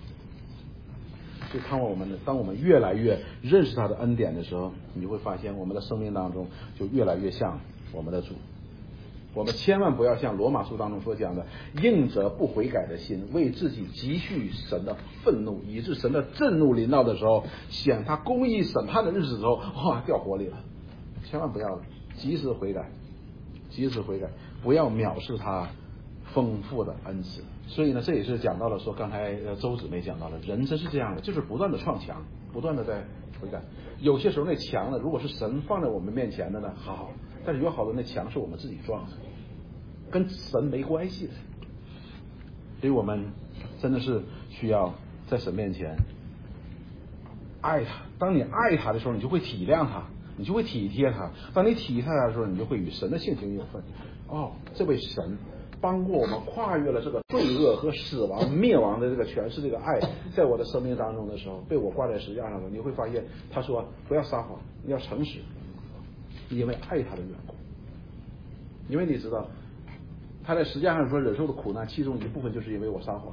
所以当我们越来越认识他的恩典的时候，你就会发现我们的生命当中就越来越像我们的主。我们千万不要像罗马书当中所讲的，硬着不悔改的心，为自己积蓄神的愤怒，以致神的震怒临到的时候，显他公义审判的日子的时候，掉火里了。千万不要及时悔改，及时悔改，不要藐视他丰富的恩赐。所以呢，这也是讲到了说，刚才周姊妹讲到了，人真是这样的，就是不断的撞墙，不断的在悔改。有些时候那墙呢，如果是神放在我们面前的呢，好，但是有好多那墙是我们自己撞的，跟神没关系的。所以我们真的是需要在神面前爱他。当你爱他的时候，你就会体谅他，你就会体贴他。当你体贴他的时候，你就会与神的性情有份。这位神帮过我们跨越了这个罪恶和死亡灭亡的这个全是这个爱，在我的生命当中的时候，被我挂在十字架上的，你会发现他说不要撒谎，你要诚实，因为爱他的缘故。因为你知道他在十字架上所忍受的苦难，其中一部分就是因为我撒谎。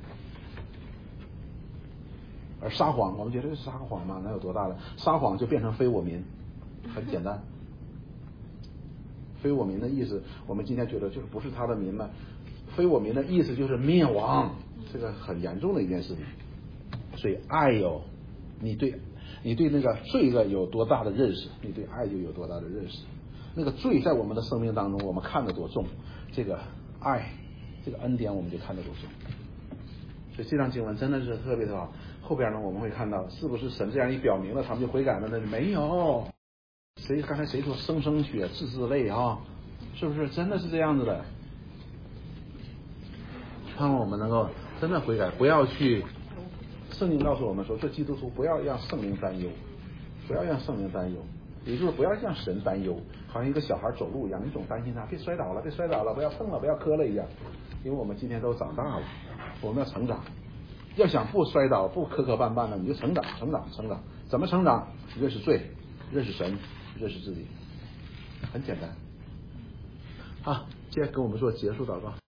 而撒谎，我们觉得撒个谎嘛，那有多大了？撒谎就变成非我民，很简单。非我民的意思，我们今天觉得就是不是他的民嘛？非我民的意思就是灭亡，这个很严重的一件事情。所以爱你对那个罪恶有多大的认识，你对爱就有多大的认识。那个罪在我们的生命当中，我们看得多重，这个爱，这个恩典我们就看得多重。所以这张经文真的是特别的好。后边呢，我们会看到是不是神这样一表明了，他们就悔改了呢？没有。刚才谁说生生血字字泪啊？是不是真的是这样子的？盼望我们能够真的悔改，不要去。圣经告诉我们说，这基督徒不要让圣灵担忧，不要让圣灵担忧，也就是不要让神担忧，好像一个小孩走路一样，你总担心他别摔倒了，别摔倒了，不要碰了，不要磕了一样。因为我们今天都长大了，我们要成长。要想不摔倒，不磕磕绊绊的，你就成长。怎么成长？认识罪，认识神，认识自己，很简单。好，接着跟我们说结束祷告。